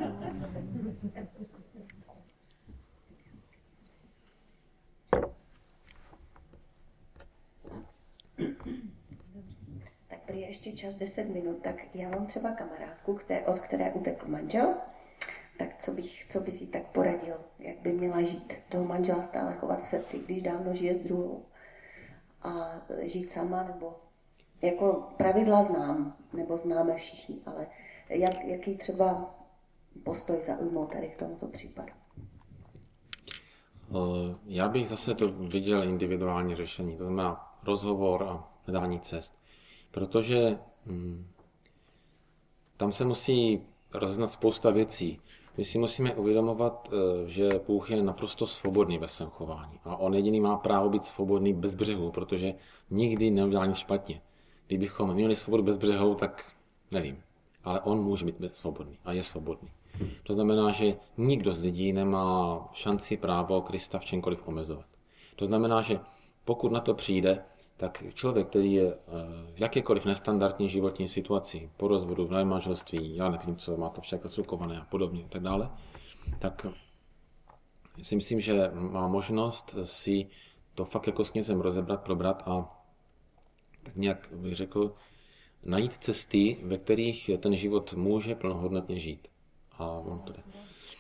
Tak prý je ještě čas deset minut, tak já mám třeba kamarádku, které, od které utekl manžel, tak co bych, co bys jí tak poradil, jak by měla žít, toho manžela stále chovat v srdci, když dávno žije s druhou a žít sama, nebo jako pravidla znám, nebo známe všichni, ale jak, jaký třeba postoj zaujmout tady k tomuto případu? Já bych zase to viděl individuální řešení, to znamená rozhovor a hledání cest, protože hm, tam se musí rozeznat spousta věcí. My si musíme uvědomovat, že Bůh je naprosto svobodný ve svém chování a on jediný má právo být svobodný bez břehu, protože nikdy neudělá nic špatně. Kdybychom měli svobodu bez břehou, tak nevím. Ale on může být svobodný a je svobodný. To znamená, že nikdo z lidí nemá šanci právo Krista v čemkoliv omezovat. To znamená, že pokud na to přijde, tak člověk, který je v jakékoliv nestandardní životní situaci, po rozvodu, v novém manželství, já nevím, co má to však zasukované a podobně, tak dále, tak si myslím, že má možnost si to fakt jako s knězem rozebrat, probrat a tak nějak bych řekl, najít cesty, ve kterých ten život může plnohodnotně žít. A, on to jde.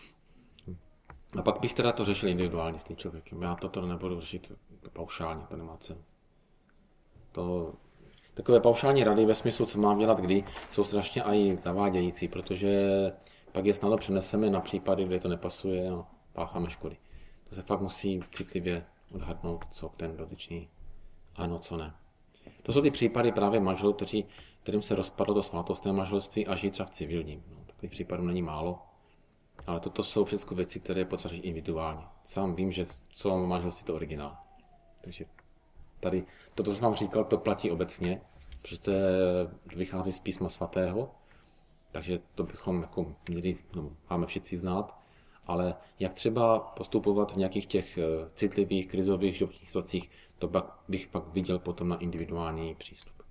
A pak bych teda to řešil individuálně s tím člověkem. Já toto nebudu řešit paušálně, to nemá cenu. To, takové paušální rady ve smyslu, co mám dělat kdy, jsou strašně i zavádějící, protože pak je snadno přeneseme na případy, kde to nepasuje a pácháme škody. To se fakt musí citlivě odhadnout, co ten dotyčný ano, co ne. To jsou ty případy právě manželů, kteří, kterým se rozpadlo to svátostné manželství a žijí třeba v civilním. No, takových případů není málo, ale toto jsou všechno věci, které je potřeba řešit individuálně. Sám vím, že co manželství to originál. Takže tady, toto, co jsem vám říkal, to platí obecně, protože to vychází z písma svatého, takže to bychom jako měli, no, máme všichni znát, ale jak třeba postupovat v nějakých těch citlivých, krizových životních situacích, to bych pak viděl potom na individuální přístup.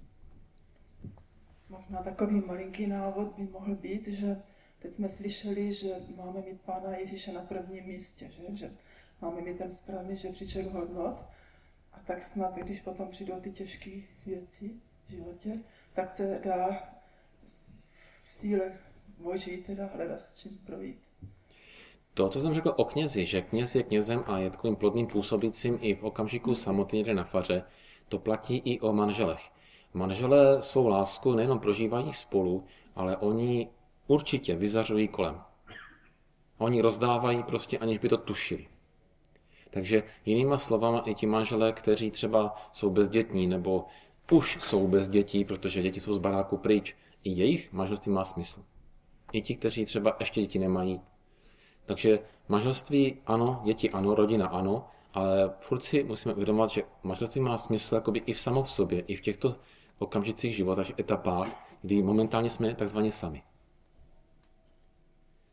Možná takový malinký návod by mohl být, že teď jsme slyšeli, že máme mít Pána Ježíše na prvním místě, že, že máme mít ten správný žebříček hodnot a tak snad, když potom přijdou ty těžké věci v životě, tak se dá v síle Boží teda hledat s čím projít. To, co jsem řekl o knězi, že kněz je knězem a je takovým plodným působícím i v okamžiku samotný jde na faře, to platí i o manželech. Manželé svou lásku nejenom prožívají spolu, ale oni určitě vyzařují kolem. Oni rozdávají prostě, aniž by to tušili. Takže jinýma slovama i ti manželé, kteří třeba jsou bezdětní nebo už jsou bez dětí, protože děti jsou z baráku pryč, i jejich manželství má smysl. I ti, kteří třeba ještě děti nemají. Takže manželství ano, děti ano, rodina ano, ale furt si musíme uvědomovat, že manželství má smysl jakoby i v samo v sobě, i v těchto okamžicích života, v etapách, kdy momentálně jsme takzvaně sami.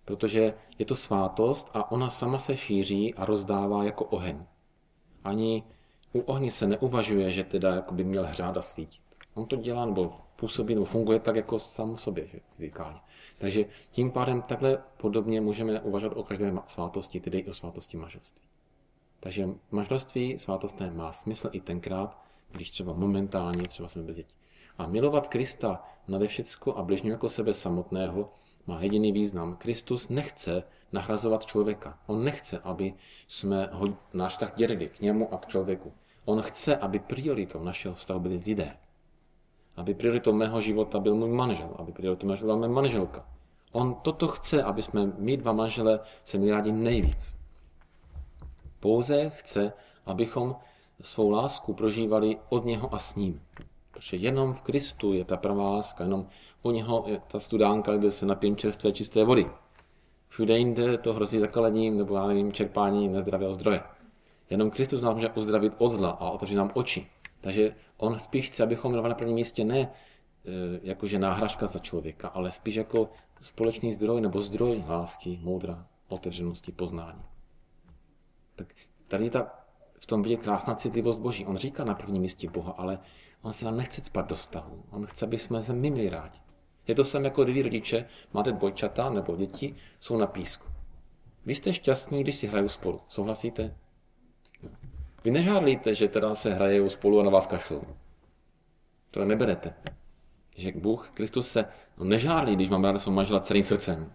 Protože je to svátost a ona sama se šíří a rozdává jako oheň. Ani u ohně se neuvažuje, že teda jako by měl hřát a svítit. On to dělá nebo působí nebo funguje tak jako sám sobě, že, fyzikálně. Takže tím pádem takhle podobně můžeme uvažovat o každé svátosti, tedy i o svátosti manželství. Takže manželství svátostné má smysl i tenkrát, když třeba momentálně třeba jsme bez dětí. A milovat Krista nade všecko a bližního jako sebe samotného má jediný význam. Kristus nechce nahrazovat člověka. On nechce, aby jsme ho, náš tak dělili k němu a k člověku. On chce, aby prioritou našeho vztahu byli lidé. Aby prioritou mého života byl můj manžel, aby prioritou mého života byla moje manželka. On toto chce, aby jsme my dva manžele se měli rádi nejvíc. Pouze chce, abychom svou lásku prožívali od něho a s ním. Protože jenom v Kristu je ta pravá láska, jenom u něho je ta studánka, kde se napijeme čerstvé čisté vody. Všude jinde to hrozí zakalením nebo já nevím, čerpáním nezdravého zdroje. Jenom Kristus nás může uzdravit od zla a otevřít nám oči. Takže on spíš chce, abychom měli na prvním místě ne jakože náhražka za člověka, ale spíš jako společný zdroj nebo zdroj lásky, moudra, otevřenosti, poznání. Tak tady je ta, v tom vidět krásná citlivost Boží. On říká na prvním místě Boha, ale on se nám nechce cpat do vztahu. On chce, aby jsme se my měli rádi. Je to sem jako kdyby rodiče, máte dvojčata nebo děti, jsou na písku. Vy jste šťastní, když si hrajou spolu. Souhlasíte? Vy nežádlíte, že teda se hrajou spolu a na vás kašlou. To neberete. Že Bůh, Kristus se no nežádlí, když mám ráda svou manžela celým srdcem.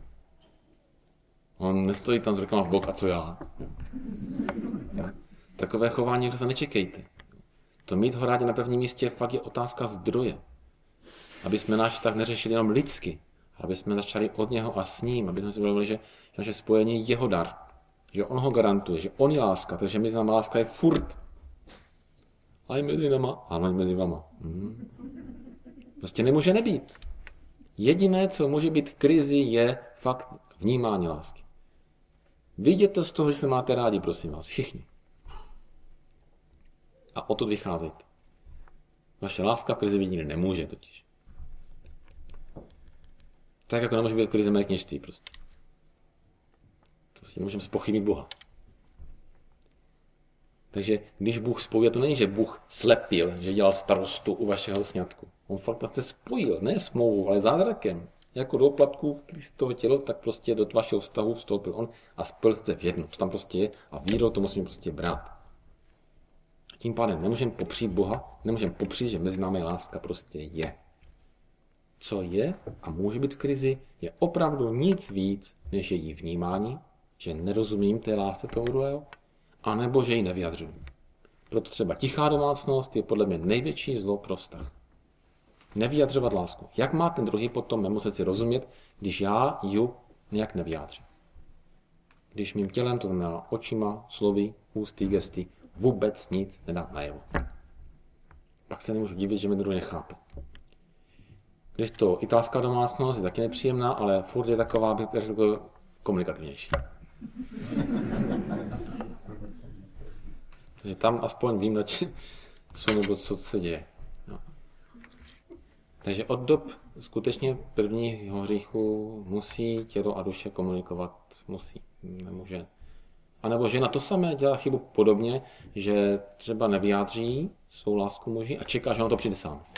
On nestojí tam s rukama v bok a co já. Takové chování se nečekejte. To mít ho rádi na prvním místě fakt je otázka zdroje. Aby jsme náš vztah neřešili jenom lidsky. Aby jsme začali od něho a s ním. Aby jsme si uvědomili, že naše spojení je jeho dar. Že on ho garantuje, že on je láska. Takže mezi náma láska je furt. A i mezi náma. Ano, i mezi váma. Hmm. Prostě nemůže nebýt. Jediné, co může být v krizi, je fakt vnímání lásky. Viděte z toho, že se máte rádi, prosím vás, všichni. A odtud vycházejte. Vaše láska v krizi vidět nemůže totiž. Tak jako nemůže být v krizi mé kněžství prostě. Prostě nemůžeme zpochybnit Boha. Takže když Bůh spojuje, to není, že Bůh slepil, že dělal starostu u vašeho sňatku. On fakt se spojil, ne smlouvou, ale zázrakem. Jako do oplatků v Kristovo tělo, tak prostě do vašeho vztahu vstoupil on a spojil se v jedno. To tam prostě je a vírou to musíme prostě brát. Tím pádem nemůžeme popřít Boha, nemůžeme popřít, že mezi námi láska prostě je. Co je a může být v krizi, je opravdu nic víc, než její vnímání, že nerozumím té lásce toho druhého, anebo že ji nevyjadřuji. Proto třeba tichá domácnost je podle mě největší zlo pro vztah. Nevyjadřovat lásku. Jak má ten druhý potom nemuset si rozumět, když já ji nějak nevyjádřím? Když mým tělem, to znamená očima, slovy, ústy, gesty, vůbec nic nedá najevo. Pak se nemůžu divit, že mě druhý nechápe. Když to italská domácnost je taky nepříjemná, ale furt je taková, bych řekl, komunikativnější. Takže tam aspoň vím, co nebo co se děje. No. Takže od dob skutečně prvního hříchu musí tělo a duše komunikovat. Musí. Nemůže. A nebo žena to samé dělá chybu podobně, že třeba nevyjádří svou lásku muži a čeká, že on to přijde sám.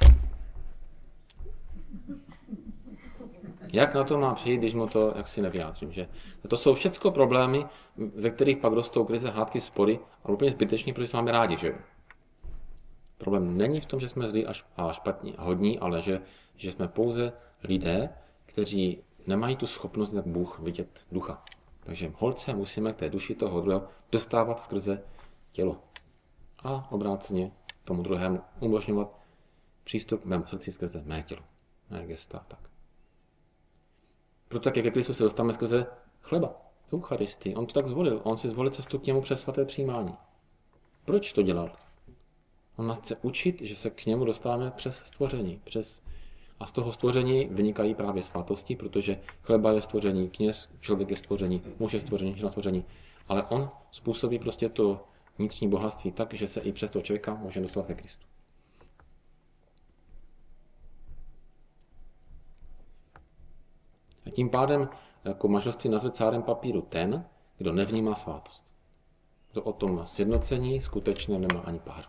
Jak na to má přijít, když mu to jaksi nevyjádřím? Že? To jsou všechno problémy, ze kterých pak rostou krize, hádky, spory, ale úplně zbytečný, protože jsme máme rádi, že? Problém není v tom, že jsme zlí a špatní a hodní, ale že, že jsme pouze lidé, kteří nemají tu schopnost, jak Bůh vidět ducha. Takže holce musíme k té duši toho druhého dostávat skrze tělo. A obráceně tomu druhému umožňovat přístup k mému srdci skrze mé tělo. Mé gesta, tak. Proto tak, jak ke Kristu se dostáváme skrze chleba, Eucharistii. On to tak zvolil. On si zvolil cestu k němu přes svaté přijímání. Proč to dělal? On nás chce učit, že se k němu dostáváme přes stvoření. Přes... A z toho stvoření vynikají právě svátosti, protože chleba je stvoření, kněz, člověk je stvoření, muž je stvoření, žena stvoření. Ale on způsobí prostě to vnitřní bohatství tak, že se i přes toho člověka může dostat ke Kristu. A tím pádem jako manželství nazve cárem papíru ten, kdo nevnímá svátost. Kdo o tom sjednocení skutečně nemá ani páru.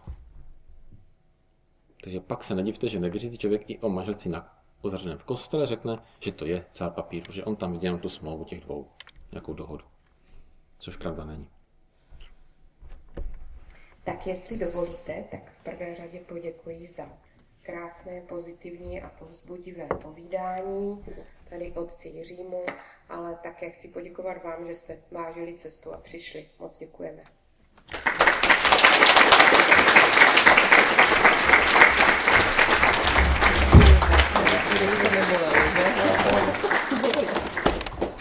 Takže pak se nedivte, že nevěřící člověk i o manželství na uzavřeném v kostele řekne, že to je cár papíru, že on tam vidí jenom tu smlouvu těch dvou, nějakou dohodu. Což pravda není. Tak jestli dovolíte, tak v prvé řadě poděkuji za krásné, pozitivní a povzbudivé povídání tady otci Jiřímu, ale také chci poděkovat vám, že jste vážili cestu a přišli. Moc děkujeme.